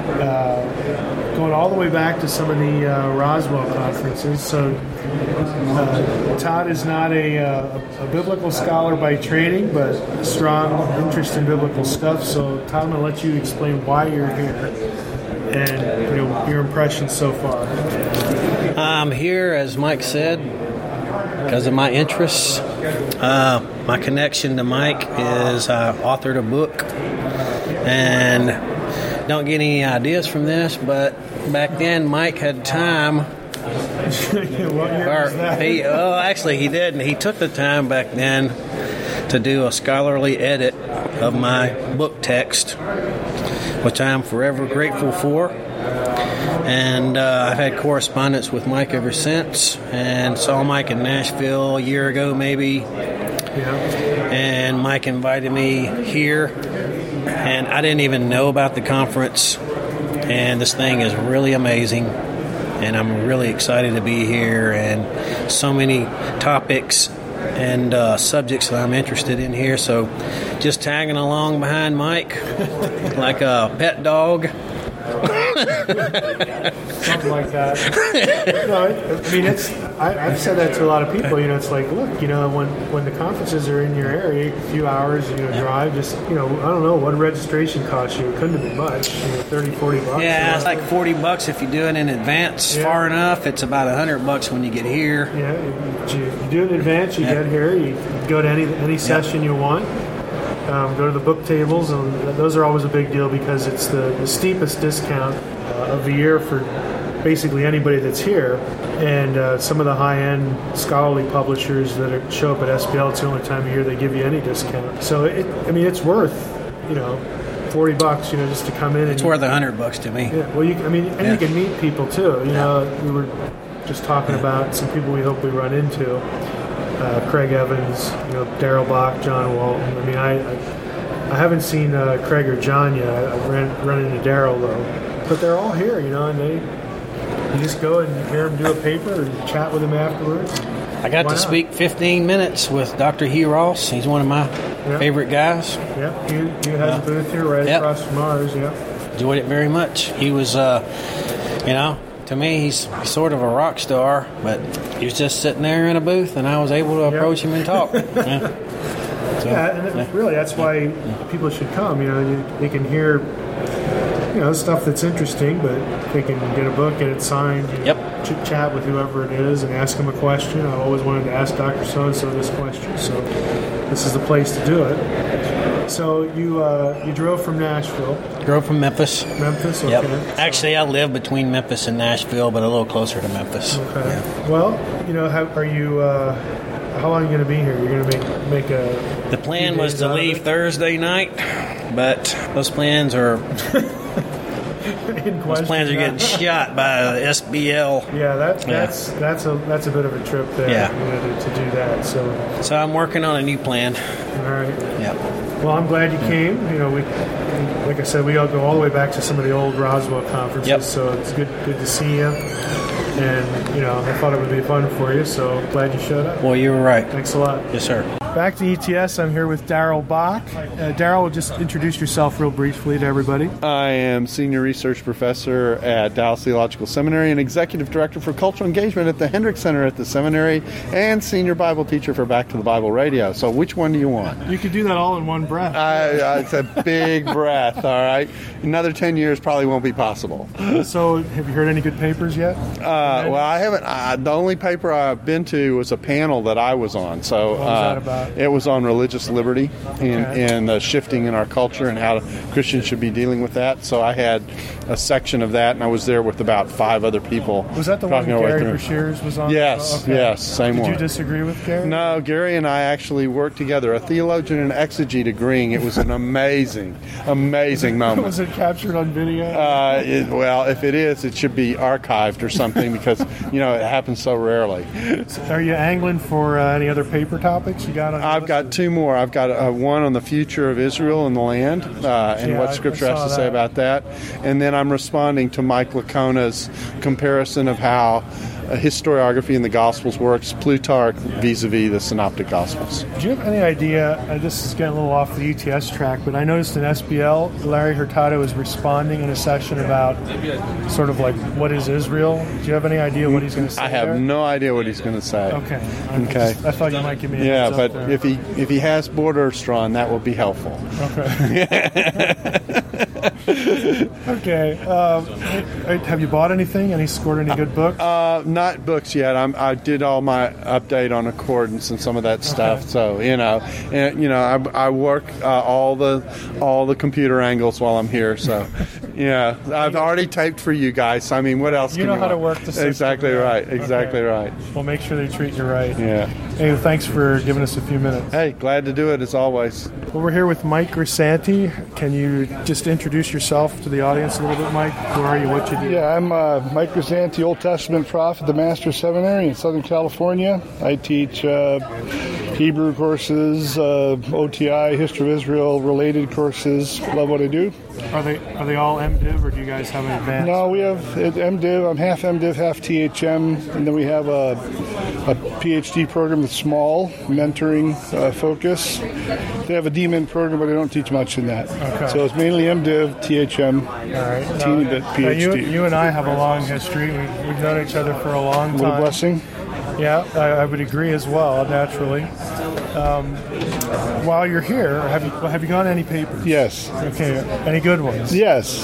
uh, going all the way back to some of the uh, Roswell conferences. So uh, Todd is not a, uh, a biblical scholar by training, but strong interest in biblical stuff. So Todd, I'm going to let you explain why you're here and you know, your impressions so far. I'm here, as Mike said, because of my interests. Uh, my connection to Mike is I authored a book, and don't get any ideas from this, but back then Mike had time. What year was that? He, oh, actually, he didn't. He took the time back then to do a scholarly edit of my book text, which I'm forever grateful for. And uh, I've had correspondence with Mike ever since, and saw Mike in Nashville a year ago maybe. Yeah. And Mike invited me here, and I didn't even know about the conference. And this thing is really amazing, and I'm really excited to be here, and so many topics and uh, subjects that I'm interested in here. So just tagging along behind Mike like a pet dog. Something like that. No, I mean, it's. I, I've said that to a lot of people. You know, it's like, look, you know, when when the conferences are in your area, a few hours, you know, drive. Just, you know, I don't know what registration costs you. It couldn't have been much. You know, thirty, forty bucks. Yeah, it's like forty bucks if you do it in advance. Yeah. Far enough, it's about a hundred bucks when you get here. Yeah, you, you do it in advance. You Yeah. get here. You go to any any session you want. Um, go to the book tables, and those are always a big deal because it's the, the steepest discount uh, of the year for basically anybody that's here. And uh, some of the high-end scholarly publishers that are, show up at S B L, it's the only time of year they give you any discount. So, it, I mean, it's worth, you know, forty bucks, you know, just to come in. It's and, worth a hundred bucks to me. Yeah, well, you, I mean, and Yeah. you can meet people too. You know, we were just talking about some people we hope we run into. Uh, Craig Evans, you know, Daryl Bach, John Walton. I mean, I I, I haven't seen uh, Craig or John yet. I, I've ran, run into Daryl though, but they're all here, you know, and they you just go and hear them do a paper and chat with them afterwards. I got Why to not? speak fifteen minutes with Doctor Hugh Ross. He's one of my Yep. favorite guys. Yep, Hugh, Hugh has Yeah. a booth here right Yep. across from ours. Yep. Enjoyed it very much. He was, uh, you know, to me, he's sort of a rock star, but he was just sitting there in a booth, and I was able to approach him and talk. Yeah. So, Yeah, and it, yeah. really, that's why people should come. You know, you, they can hear, you know, stuff that's interesting, but they can get a book, get it signed, you know, Yep. chit chat with whoever it is, and ask them a question. I always wanted to ask Doctor So and So this question, so this is the place to do it. So you uh, you drove from Nashville, Drove from Memphis. Memphis. Okay. Yep. So- Actually, I live between Memphis and Nashville, but a little closer to Memphis. Okay. Yeah. Well, you know, how are you? Uh, how long are you going to be here? You're going to make make a. The plan few was days to out of leave it? Thursday night, but those plans are In those question plans are now. getting shot by the S B L. Yeah, that, Yeah. that's that's a that's a bit of a trip there. Yeah. You know, to, to do that. So, So I'm working on a new plan. all right. Yep. Well, I'm glad you came. You know, we, like I said, we all go all the way back to some of the old Roswell conferences. Yep. So it's good, good to see you. And you know, I thought it would be fun for you. So glad you showed up. Well, you were right. Thanks a lot. Yes, sir. Back to E T S. I'm here with Daryl Bach. Uh, Daryl, just introduce yourself real briefly to everybody. I am Senior Research Professor at Dallas Theological Seminary and Executive Director for Cultural Engagement at the Hendricks Center at the Seminary and Senior Bible Teacher for Back to the Bible Radio. So which one do you want? You could do that all in one breath. I, I, it's a big breath, all right? Another ten years probably won't be possible. So, have you heard any good papers yet? Uh, well, I haven't. Uh, the only paper I've been to was a panel that I was on. So What was uh, that about? It was on religious liberty and, Okay. and the shifting in our culture and how Christians should be dealing with that. So I had a section of that, and I was there with about five other people. Was that the one talking our way Gary through. Breshears was on? Yes, Okay. yes, same Did one. you disagree with Gary? No, Gary and I actually worked together, a theologian and exegete agreeing. It was an amazing, amazing moment. Was it captured on video? Uh, it, well, if it is, it should be archived or something because, you know, it happens so rarely. Are you angling for uh, any other paper topics you got got on? I've got two more. I've got uh, one on the future of Israel and the land, uh, and Yeah, what I- Scripture I has saw to say that. about that. And then I'm responding to Mike Lacona's comparison of how uh, historiography in the Gospels works, Plutarch vis-a-vis the Synoptic Gospels. Do you have any idea? Uh, this is getting a little off the E T S track, but I noticed in S B L, Larry Hurtado was responding in a session about sort of like what is Israel. Do you have any idea what he's going to say? I have there? no idea what he's going to say. Okay. I Okay. just- I thought you might give me. A Yeah, heads but up there. if he if he has border strawn, that will be helpful. Okay. Okay. Um, hey, have you bought anything? Any scored any good books? Uh, not books yet. I'm, I did all my update on accordance and some of that stuff. So you know, and you know, I, I work uh, all the all the computer angles while I'm here. So yeah, I've already taped for you guys. I mean, what else? You can know you how to want? work the system. Exactly right. Exactly Okay. right. We'll make sure they treat you right. Yeah. Hey, thanks for giving us a few minutes. Hey, glad to do it as always. Well, we're here with Mike Grisanti. Can you just introduce yourself to the audience a little bit, Mike? Who are you? What you do? Yeah, I'm uh, Mike Grisanti, Old Testament prof at the Master's Seminary in Southern California. I teach uh, Hebrew courses, uh, O T I, History of Israel related courses. Love what I do. Are they are they all MDiv, or do you guys have an advanced? No, we have at MDiv. I'm half MDiv, half T H M, and then we have a, a PhD program that's small, mentoring uh, focus. They have a D Min program, but I don't teach much in that. Okay. So it's mainly MDiv, T H M, All right. teeny Now, bit now PhD. you, you and I have a long history. We, we've known each other for a long time. What a blessing. Yeah, I, I would agree as well, naturally. Um, while you're here, have you have you gone to any papers? Yes. Okay. Any good ones? Yes.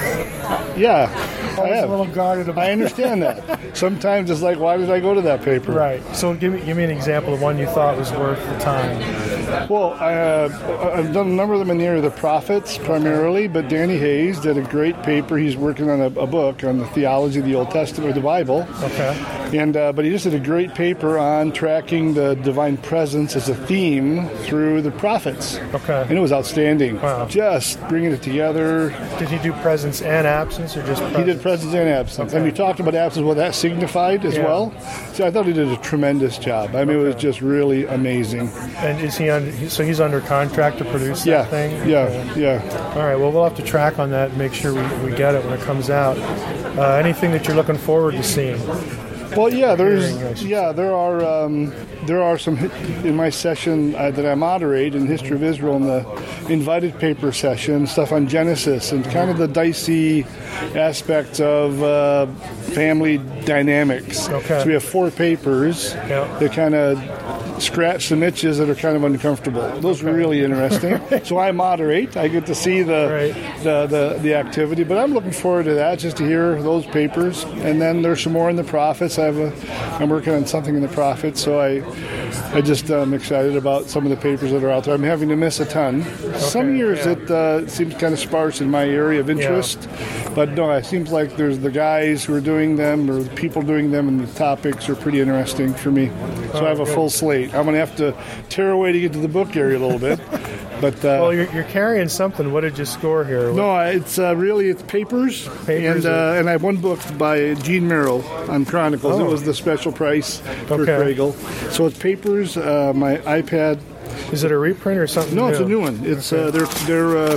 Yeah. I was a little guarded about I understand that. Sometimes it's like, why did I go to that paper? Right. So give me give me an example of one you thought was worth the time. Well, I, uh, I've done a number of them in the area of the prophets primarily, but Danny Hayes did a great paper. He's working on a, a book on the theology of the Old Testament, or the Bible. Okay. And uh, but he just did a great paper on tracking the divine presence as a theme through the prophets. Okay. And it was outstanding. Wow. Just bringing it together. Did he do presence and absence, or just presence? He did presence and absence. Okay. And we talked about absence, what that signified as Yeah. well. So I thought he did a tremendous job. I mean, it was just really amazing. And is he under? So he's under contract to produce Yeah, that thing. yeah, Okay. yeah. All right. Well, we'll have to track on that and make sure we, we get it when it comes out. Uh, anything that you're looking forward to seeing? Well, yeah, there's Hearing, I should yeah, there are um, there are some in my session uh, that I moderate in History of Israel in the invited paper session, stuff on Genesis and kind of the dicey aspects of uh, family dynamics. Okay. So we have four papers Yeah. that kind of scratch some itches that are kind of uncomfortable. Those are really interesting. So I moderate. I get to see the, Right. the, the the activity, but I'm looking forward to that, just to hear those papers. And then there's some more in the prophets. I have a, I'm working on something in the prophets, so I I just am excited about some of the papers that are out there. I'm having to miss a ton. Some years yeah. it uh, seems kind of sparse in my area of interest, but no, it seems like there's the guys who are doing them or the people doing them, and the topics are pretty interesting for me. So I have a full slate. I'm going to have to tear away to get to the book area a little bit. But uh, Well, you're, you're carrying something. What did you score here? no, it's uh, really it's papers, Papers and uh, and I have one book by Gene Merrill on Chronicles. Oh. It was the special price for Okay. Craigle. So it's papers. Uh, my iPad. Is it a reprint or something? No, new? it's a new one. It's uh, they're they're uh,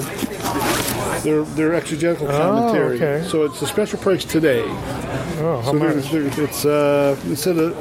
they're they're exegetical commentary. okay. So it's the special price today. Oh, how So much? there's, there's, it's uh, instead of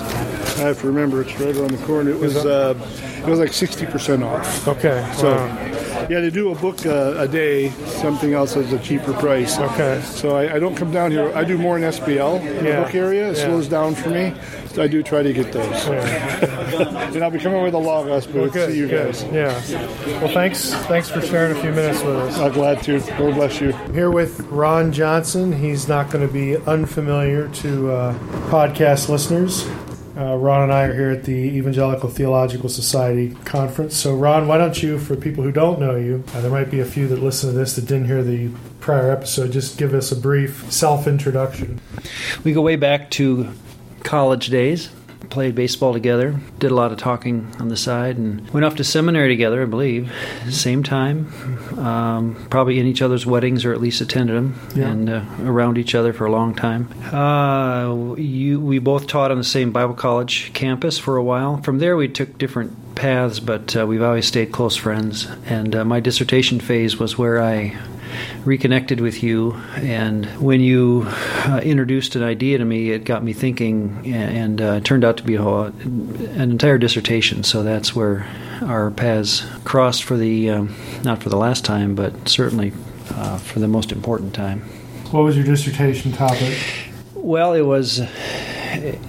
I have to remember it's right around the corner. It was uh, it was like sixty percent off. Okay. So wow. yeah, they do a book uh, a day. Something else is a cheaper price. Okay. So I, I don't come down here. I do more in S B L in Yeah. the book area. It Yeah. slows down for me. So I do try to get those. Yeah. And I'll be coming with a Logos Well, booth. good, See you good. guys. Yeah. Well, thanks. Thanks for sharing a few minutes with us. I'm glad to. Lord bless you. Here with Ron Johnson. He's not going to be unfamiliar to uh, podcast listeners. Uh, Ron and I are here at the Evangelical Theological Society conference. So, Ron, why don't you, for people who don't know you, uh, there might be a few that listen to this that didn't hear the prior episode, just give us a brief self-introduction. We go way back to college days. Played baseball together, did a lot of talking on the side, and went off to seminary together, I believe, same time. Um, probably in each other's weddings, or at least attended them, Yeah. and uh, around each other for a long time. Uh, you, we both taught on the same Bible college campus for a while. From there, we took different paths, but uh, we've always stayed close friends. And uh, my dissertation phase was where I reconnected with you, and when you uh, introduced an idea to me, it got me thinking, and uh, it turned out to be a whole, an entire dissertation. So that's where our paths crossed for the um, not for the last time, but certainly uh, for the most important time. What was your dissertation topic? Well, it was a,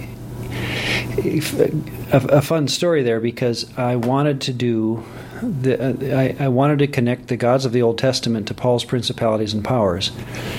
a fun story there, because I wanted to do The, uh, I, I wanted to connect the gods of the Old Testament to Paul's principalities and powers.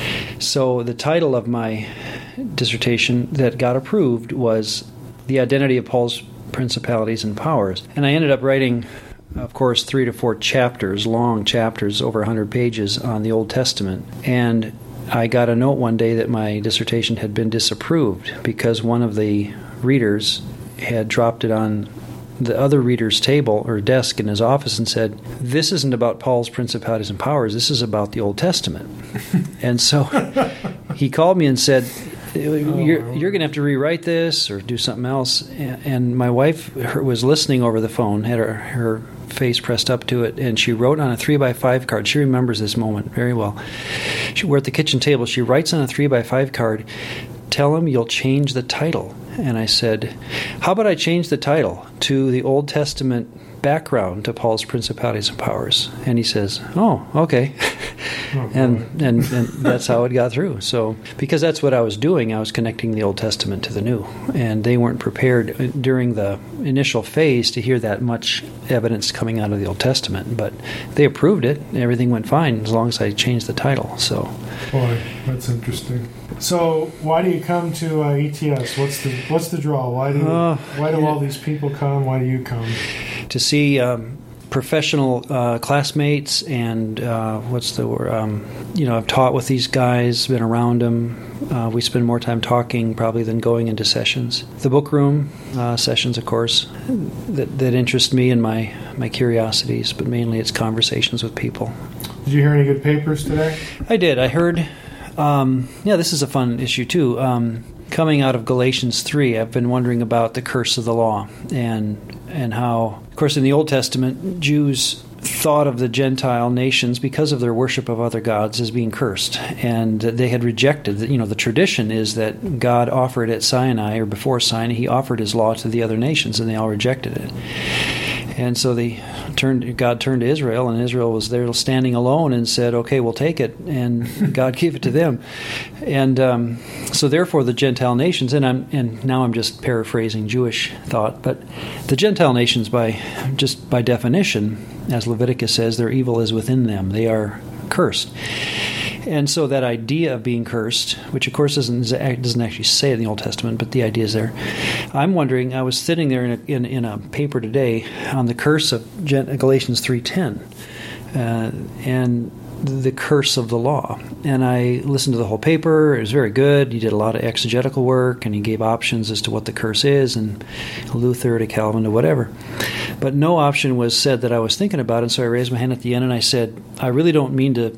So the title of my dissertation that got approved was The Identity of Paul's Principalities and Powers. And I ended up writing, of course, three to four chapters, long chapters, over one hundred pages on the Old Testament. And I got a note one day that my dissertation had been disapproved because one of the readers had dropped it on the other reader's table or desk in his office and said, "This isn't about Paul's principalities and powers, this is about the Old Testament." And so he called me and said, you're, you're going to have to rewrite this or do something else. And my wife her, was listening over the phone, had her, her face pressed up to it, and she wrote on a three by five card. She remembers this moment very well. She, we're at the kitchen table. She writes on a three by five card, "Tell him you'll change the title." And I said, "How about I change the title to the Old Testament background to Paul's principalities and powers?" And he says, "Oh, okay." Oh, and, and and that's how it got through. So, because that's what I was doing, I was connecting the Old Testament to the New. And they weren't prepared during the initial phase to hear that much evidence coming out of the Old Testament. But they approved it. Everything went fine as long as I changed the title. So, boy, that's interesting. So, why do you come to uh, E T S? What's the what's the draw? Why do uh, why do yeah. all these people come? Why do you come? To see um, professional uh, classmates, and uh, what's the word? Um, you know, I've taught with these guys, been around them. Uh, we spend more time talking probably than going into sessions. The book room uh, sessions, of course, that, that interest me and my, my curiosities, but mainly it's conversations with people. Did you hear any good papers today? I did. I heard... Um, yeah, this is a fun issue, too. Um, coming out of Galatians three, I've been wondering about the curse of the law and and how, of course, in the Old Testament, Jews thought of the Gentile nations, because of their worship of other gods, as being cursed. And they had rejected, you know, the tradition is that God offered at Sinai, or before Sinai, he offered his law to the other nations, and they all rejected it. And so they turned. God turned to Israel, and Israel was there standing alone and said, "Okay, we'll take it." And God gave it to them. And um, so, therefore, the Gentile nations, and I'm and now I'm just paraphrasing Jewish thought, but the Gentile nations, by just by definition, as Leviticus says, their evil is within them. They are cursed. And so that idea of being cursed, which of course doesn't doesn't actually say it in the Old Testament, but the idea is there. I'm wondering, I was sitting there in a, in, in a paper today on the curse of Galatians three ten, uh, and the curse of the law. And I listened to the whole paper. It was very good. He did a lot of exegetical work, and he gave options as to what the curse is, and Luther to Calvin to whatever. But no option was said that I was thinking about, and so I raised my hand at the end and I said, I really don't mean to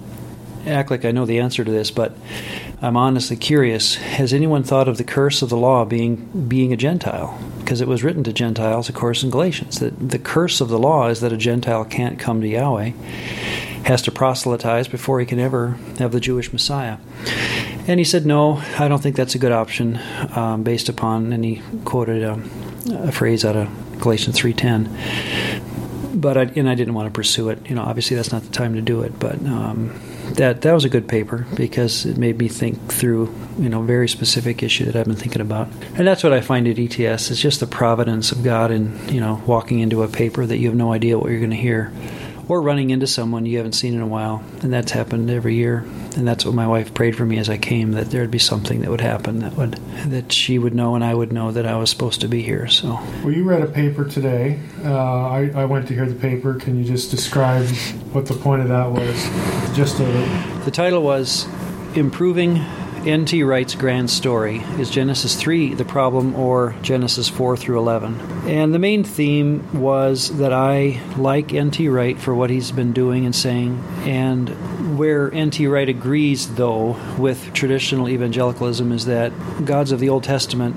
act like I know the answer to this, but I'm honestly curious. Has anyone thought of the curse of the law being being a Gentile? Because it was written to Gentiles, of course, in Galatians. That the curse of the law is that a Gentile can't come to Yahweh, has to proselytize before he can ever have the Jewish Messiah. And he said, no, I don't think that's a good option, um, based upon, and he quoted a, a phrase out of Galatians three ten. But I, and I didn't want to pursue it. You know, obviously that's not the time to do it. But um, that that was a good paper because it made me think through, you know, a very specific issue that I've been thinking about. And that's what I find at E T S. It's just the providence of God in, you know, walking into a paper that you have no idea what you're going to hear, or running into someone you haven't seen in a while. And that's happened every year. And that's what my wife prayed for me as I came, that there would be something that would happen that would that she would know and I would know that I was supposed to be here. So, well, you read a paper today. Uh, I, I went to hear the paper. Can you just describe what the point of that was? Just a... The title was Improving N T Wright's Grand Story. Is Genesis three the problem, or Genesis four through eleven? And the main theme was that I like N T Wright for what he's been doing and saying, and where N T Wright agrees, though, with traditional evangelicalism is that gods of the Old Testament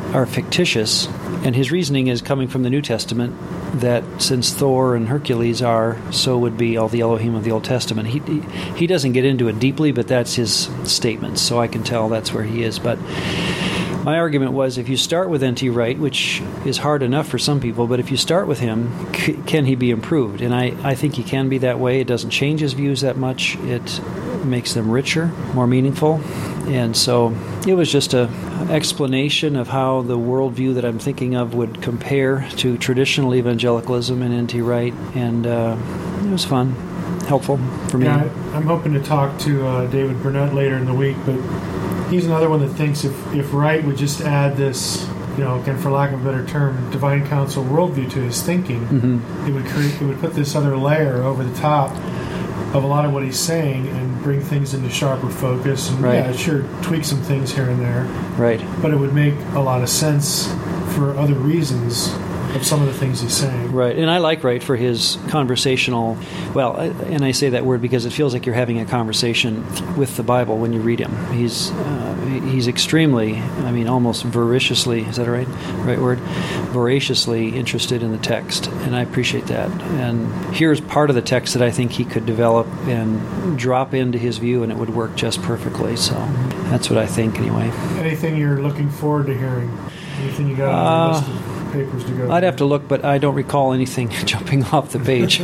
are fictitious, and his reasoning is coming from the New Testament that since Thor and Hercules are, so would be all the Elohim of the Old Testament. He he, he doesn't get into it deeply, but that's his statement, so I can tell that's where he is. But my argument was, if you start with N T Wright, which is hard enough for some people, but if you start with him, c- can he be improved? And I, I think he can be that way. It doesn't change his views that much. It makes them richer, more meaningful. And so it was just a explanation of how the worldview that I'm thinking of would compare to traditional evangelicalism and N T Wright. And uh, it was fun, helpful for me. Yeah, I, I'm hoping to talk to uh, David Burnett later in the week, but he's another one that thinks if, if Wright would just add this, you know, again, for lack of a better term, divine counsel worldview to his thinking, mm-hmm. it would create, it would put this other layer over the top of a lot of what he's saying and bring things into sharper focus. And right. yeah, sure, tweak some things here and there. Right. But it would make a lot of sense for other reasons of some of the things he's saying. Right, and I like Wright for his conversational, well, and I say that word because it feels like you're having a conversation with the Bible when you read him. He's uh, he's extremely, I mean, almost voraciously, is that a right, right word? Voraciously interested in the text, and I appreciate that. And here's part of the text that I think he could develop and drop into his view, and it would work just perfectly. So that's what I think, anyway. Anything you're looking forward to hearing? Anything you got on the list of papers to go? I'd have to look, but I don't recall anything jumping off the page.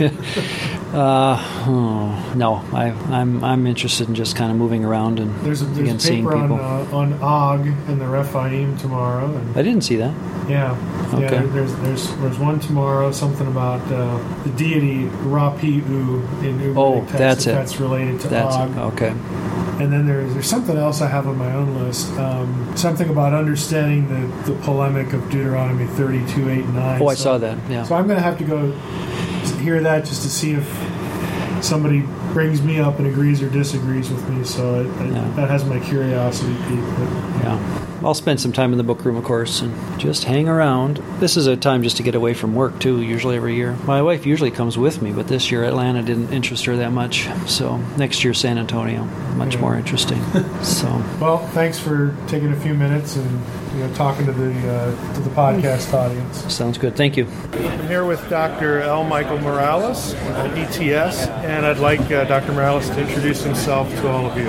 uh, oh, no, I, I'm I'm interested in just kind of moving around and there's a, there's again, a seeing paper people. on uh, on Og and the Rephaim tomorrow. And I didn't see that. Yeah, okay. yeah. There's there's there's one tomorrow. Something about uh, the deity Rapi'u in Uber Oh, text, that's it. That's related to that's Og. It. Okay. And then there's there's something else I have on my own list. Um, something about understanding the, the polemic of Deuteronomy thirty-two, eight, and nine. Oh, I so, saw that. Yeah. So I'm going to have to go hear that just to see if somebody brings me up and agrees or disagrees with me. So it, it, Yeah. that has my curiosity piqued. But, Yeah. I'll spend some time in the book room, of course, and just hang around. This is a time just to get away from work, too, usually every year. My wife usually comes with me, but this year Atlanta didn't interest her that much. So next year, San Antonio, much Yeah. more interesting. So Well, thanks for taking a few minutes and you know talking to the uh, to the podcast audience. Sounds good. Thank you. I'm here with Doctor L. Michael Morales at E T S, and I'd like uh, Doctor Morales to introduce himself to all of you.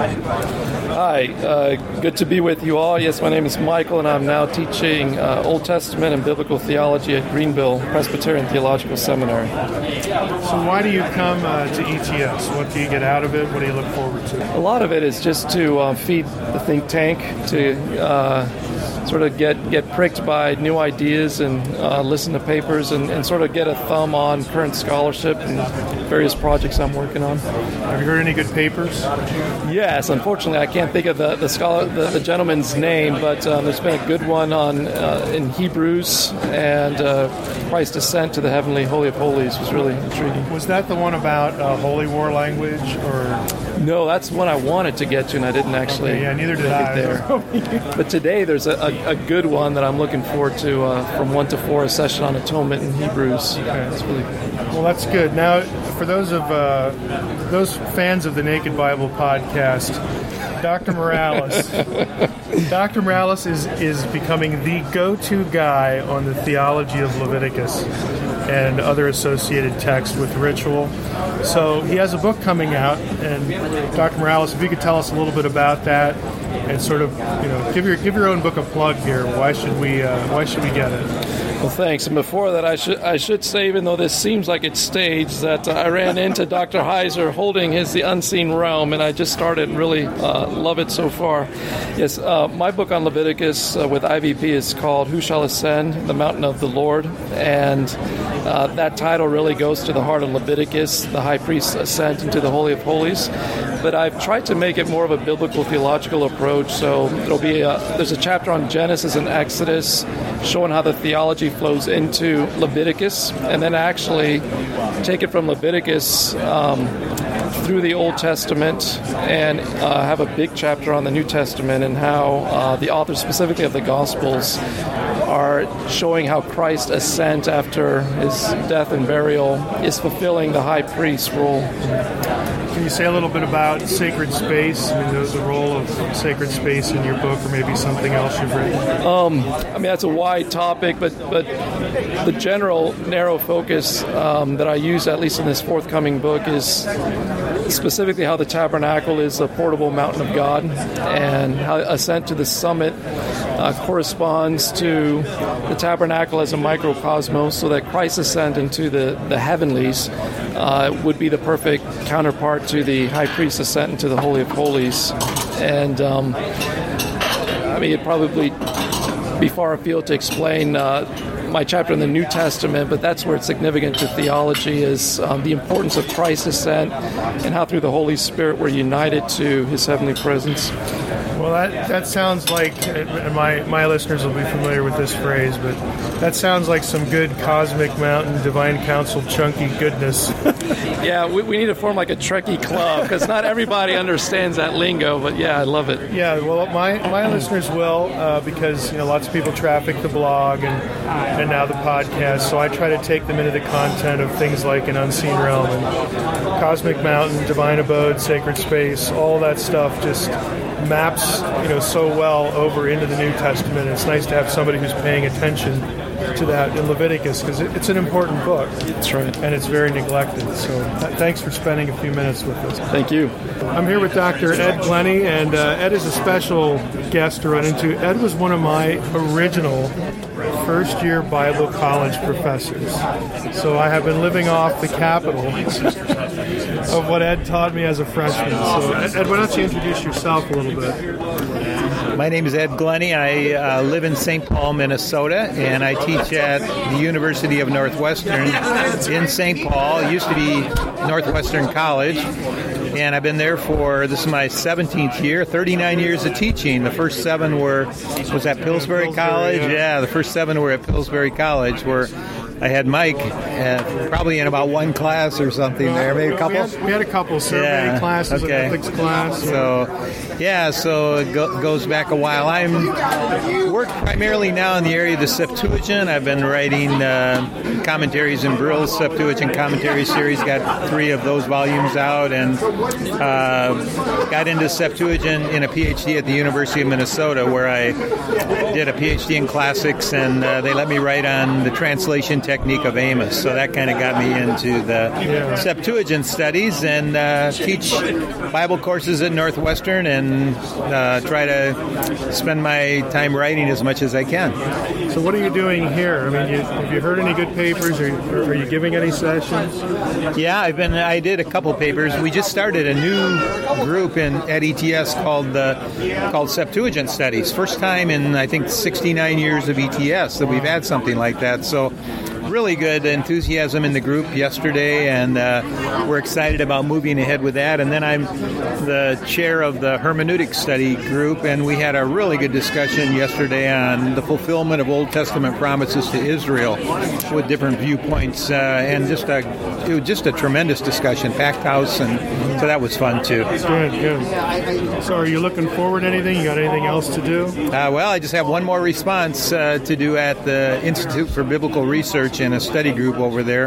Hi, uh, good to be with you all. Yes, my name is Michael, and I'm now teaching uh, Old Testament and Biblical Theology at Greenville Presbyterian Theological Seminary. So why do you come uh, to E T S? What do you get out of it? What do you look forward to? A lot of it is just to uh, feed the think tank, to uh, sort of get, get pricked by new ideas and uh, listen to papers and, and sort of get a thumb on current scholarship and various projects I'm working on. Have you heard any good papers? Yes, unfortunately I can't think of the the, scholar, the, the gentleman's name, but um, there's been a good one on uh, in Hebrews, and uh, Christ's ascent to the heavenly Holy of Holies was really intriguing. Was that the one about uh, holy war language, or? No, that's one I wanted to get to, and I didn't actually. Okay, yeah, neither did make I. it there. But today there's a, a, a good one that I'm looking forward to uh, from one to four, a session on atonement in Hebrews. Okay. It's really good. Well, that's good. Now, for those of uh, those fans of the Naked Bible podcast, Doctor Morales, Doctor Morales is is becoming the go-to guy on the theology of Leviticus and other associated texts with ritual. So he has a book coming out, and Doctor Morales, if you could tell us a little bit about that, and sort of, you know, give your give your own book a plug here. Why should we uh, Why should we get it? Well, thanks. And before that, I should I should say, even though this seems like it's staged, that uh, I ran into Doctor Heiser holding his The Unseen Realm, and I just started and really uh, love it so far. Yes, uh, my book on Leviticus uh, with I V P is called Who Shall Ascend? The Mountain of the Lord, and uh, that title really goes to the heart of Leviticus, the high priest's ascent into the Holy of Holies. But I've tried to make it more of a biblical theological approach, so it'll be a, there's a chapter on Genesis and Exodus showing how the theology flows into Leviticus, and then actually take it from Leviticus um, through the Old Testament and uh, have a big chapter on the New Testament and how uh, the authors specifically of the Gospels are showing how Christ's ascent after his death and burial is fulfilling the high priest role. Can you say a little bit about sacred space? I mean, the, the role of sacred space in your book, or maybe something else you've written? Um, I mean, that's a wide topic, but but the general narrow focus um, that I use, at least in this forthcoming book, is specifically how the tabernacle is a portable mountain of God, and how ascent to the summit uh, corresponds to the tabernacle as a microcosmos, so that Christ's ascent into the, the heavenlies uh, would be the perfect counterpart to the high priest's ascent into the Holy of Holies. And um, I mean, it'd probably be far afield to explain uh, my chapter in the New Testament, but that's where it's significant to theology, is um, the importance of Christ's ascent and how through the Holy Spirit we're united to his heavenly presence. Well, that, that sounds like, and my, my listeners will be familiar with this phrase, but that sounds like some good cosmic mountain, divine council, chunky goodness. Yeah, we, we need to form like a Trekkie club, because not everybody understands that lingo, but yeah, I love it. Yeah, well, my, my listeners will, uh, because you know lots of people traffic the blog and and now the podcast, so I try to take them into the content of things like an unseen realm and cosmic mountain, divine abode, sacred space, all that stuff just maps, you know, so well over into the New Testament. It's nice to have somebody who's paying attention to that in Leviticus, because it, it's an important book. That's right. And it's very neglected. So th- thanks for spending a few minutes with us. Thank you. I'm here with Doctor Ed Glenny, and uh, Ed is a special guest to run into. Ed was one of my original first-year Bible college professors. So I have been living off the capital of what Ed taught me as a freshman. So Ed, Ed, why don't you introduce yourself a little bit? My name is Ed Glenny. I uh, live in Saint Paul, Minnesota, and I teach at the University of Northwestern in Saint Paul. It used to be Northwestern College, and I've been there for, this is my seventeenth year, thirty-nine years of teaching. The first seven were, was at Pillsbury College. Yeah, the first seven were at Pillsbury College, where I had Mike uh, probably in about one class or something there, maybe a couple. We had, we had a couple survey yeah, classes, okay. an ethics class. So, yeah, so it go, goes back a while. I'm work primarily now in the area of the Septuagint. I've been writing uh, commentaries in Brill's Septuagint commentary series. Got three of those volumes out, and uh, got into Septuagint in a P H D at the University of Minnesota, where I did a P H D in classics, and uh, they let me write on the translation technique of Amos. So that kind of got me into the yeah. Septuagint studies, and uh, teach Bible courses at Northwestern, and uh, try to spend my time writing as much as I can. So what are you doing here? I mean, you, have you heard any good papers, or, or are you giving any sessions? Yeah, I've been. I did a couple papers. We just started a new group in at E T S called uh, called Septuagint Studies. First time in I think sixty-nine years of E T S that we've had something like that. So really good enthusiasm in the group yesterday, and uh, we're excited about moving ahead with that. And then I'm the chair of the hermeneutic study group, and we had a really good discussion yesterday on the fulfillment of Old Testament promises to Israel with different viewpoints, uh, and just a it was just a tremendous discussion, packed house, and so that was fun too. Good, good. So are you looking forward to anything? You got anything else to do? Uh, well, I just have one more response uh, to do at the Institute for Biblical Research in a study group over there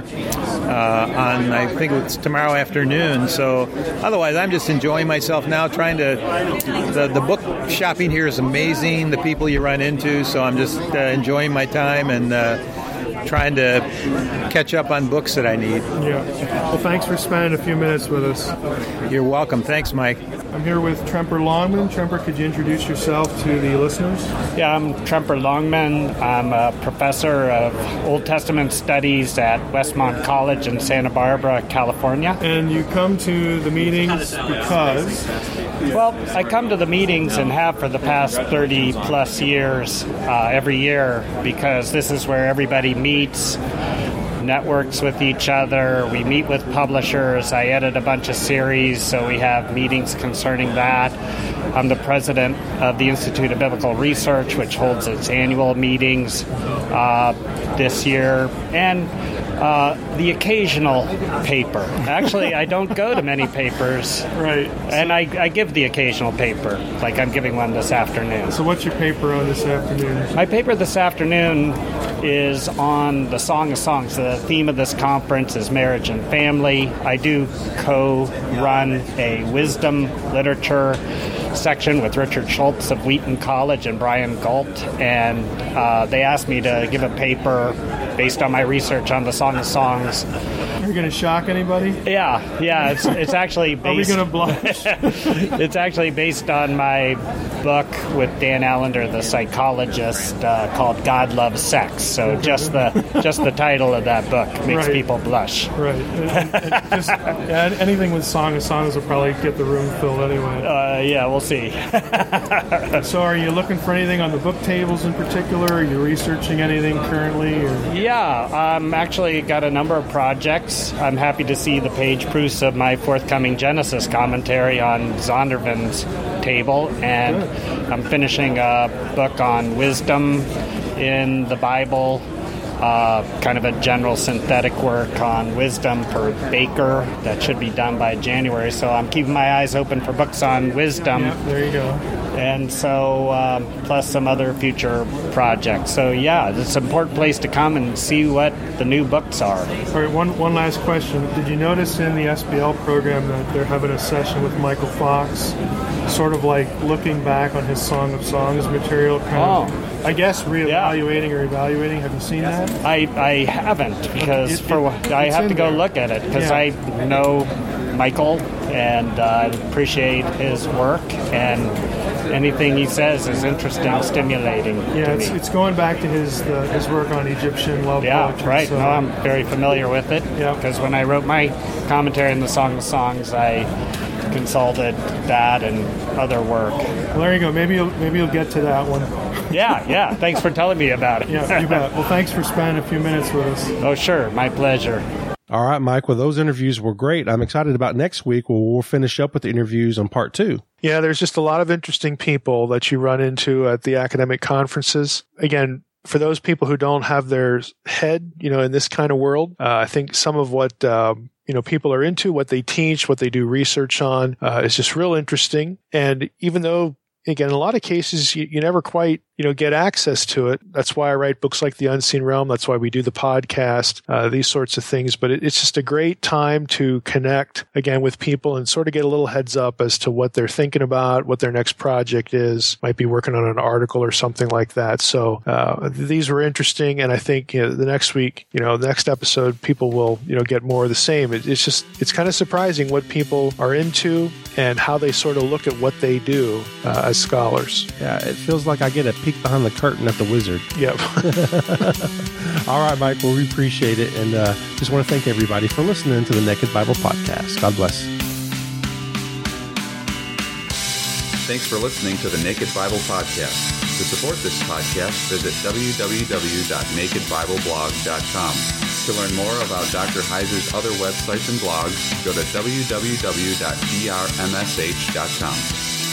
uh, on, I think it's tomorrow afternoon. So otherwise, I'm just enjoying myself now, trying to, the, the book shopping here is amazing, the people you run into, so I'm just uh, enjoying my time and uh, trying to catch up on books that I need. Yeah. Well, thanks for spending a few minutes with us. You're welcome. Thanks, Mike. I'm here with Tremper Longman. Tremper, could you introduce yourself to the listeners? Yeah, I'm Tremper Longman. I'm a professor of Old Testament studies at Westmont College in Santa Barbara, California. And you come to the meetings because? Well, I come to the meetings and have for the past thirty plus years uh, every year, because this is where everybody meets, networks with each other. We meet with publishers. I edit a bunch of series, so we have meetings concerning that. I'm the president of the Institute of Biblical Research, which holds its annual meetings uh, this year. And Uh, the occasional paper. Actually, I don't go to many papers. Right. And I, I give the occasional paper, like I'm giving one this afternoon. So what's your paper on this afternoon? My paper this afternoon is on the Song of Songs. The theme of this conference is marriage and family. I do co-run a wisdom literature section with Richard Schultz of Wheaton College and Brian Galt, and uh, they asked me to give a paper based on my research on the Song of Songs. Are you going to shock anybody? Yeah, yeah. It's it's actually based. Are we going to blush? It's actually based on my book with Dan Allender, the psychologist, uh, called "God Loves Sex." So just the just the title of that book makes Right. people blush. Right. And, and just, yeah, anything with Song of Songs will probably get the room filled anyway. Uh, yeah, we'll see. So are you looking for anything on the book tables in particular? Are you researching anything currently? Or? Yeah, I'm actually got a number of projects. I'm happy to see the page proofs of my forthcoming Genesis commentary on Zondervan's table, and I'm finishing a book on wisdom in the Bible, uh, kind of a general synthetic work on wisdom per Baker that should be done by January. So I'm keeping my eyes open for books on wisdom. Yeah, there you go. And so, um, plus some other future projects. So, yeah, it's an important place to come and see what the new books are. All right, one, one last question. Did you notice in the S B L program that they're having a session with Michael Fox, sort of like looking back on his Song of Songs material, kind Oh. of, I guess, reevaluating or evaluating? Have you seen that? I, I haven't, because It- for it- I it's have in to go there. look at it, because Yeah. I know Michael, and uh, I appreciate his work, and anything he says is interesting, stimulating. Yeah, to it's, me. it's going back to his the, his work on Egyptian love Yeah, poetry. right. So, No, I'm very familiar with it. Yeah. Because when I wrote my commentary in the Song of Songs, I consulted that and other work. well, there you go. Maybe you'll, maybe you'll get to that one. Yeah, yeah. Thanks for telling me about it. Yeah, you bet. Well, thanks for spending a few minutes with us. Oh, sure. My pleasure. All right, Mike. Well, those interviews were great. I'm excited about next week. Well, we'll finish up with the interviews on part two. Yeah, there's just a lot of interesting people that you run into at the academic conferences. Again, for those people who don't have their head, you know, in this kind of world, uh, I think some of what, um, you know, people are into, what they teach, what they do research on, uh, is just real interesting. And even though, again, in a lot of cases, you, you never quite, you know, get access to it. That's why I write books like The Unseen Realm. That's why we do the podcast, uh, these sorts of things. But it, it's just a great time to connect, again, with people and sort of get a little heads up as to what they're thinking about, what their next project is, might be working on an article or something like that. So uh, these were interesting. And I think, you know, the next week, you know, the next episode, people will, you know, get more of the same. It, it's just, it's kind of surprising what people are into and how they sort of look at what they do uh, as scholars. Yeah, it feels like I get a peek behind the curtain at the Wizard. Yep. All right, Mike. Well, we appreciate it. And uh, just want to thank everybody for listening to the Naked Bible Podcast. God bless. Thanks for listening to the Naked Bible Podcast. To support this podcast, visit w w w dot naked bible blog dot com. To learn more about Doctor Heiser's other websites and blogs, go to w w w dot d r m s h dot com.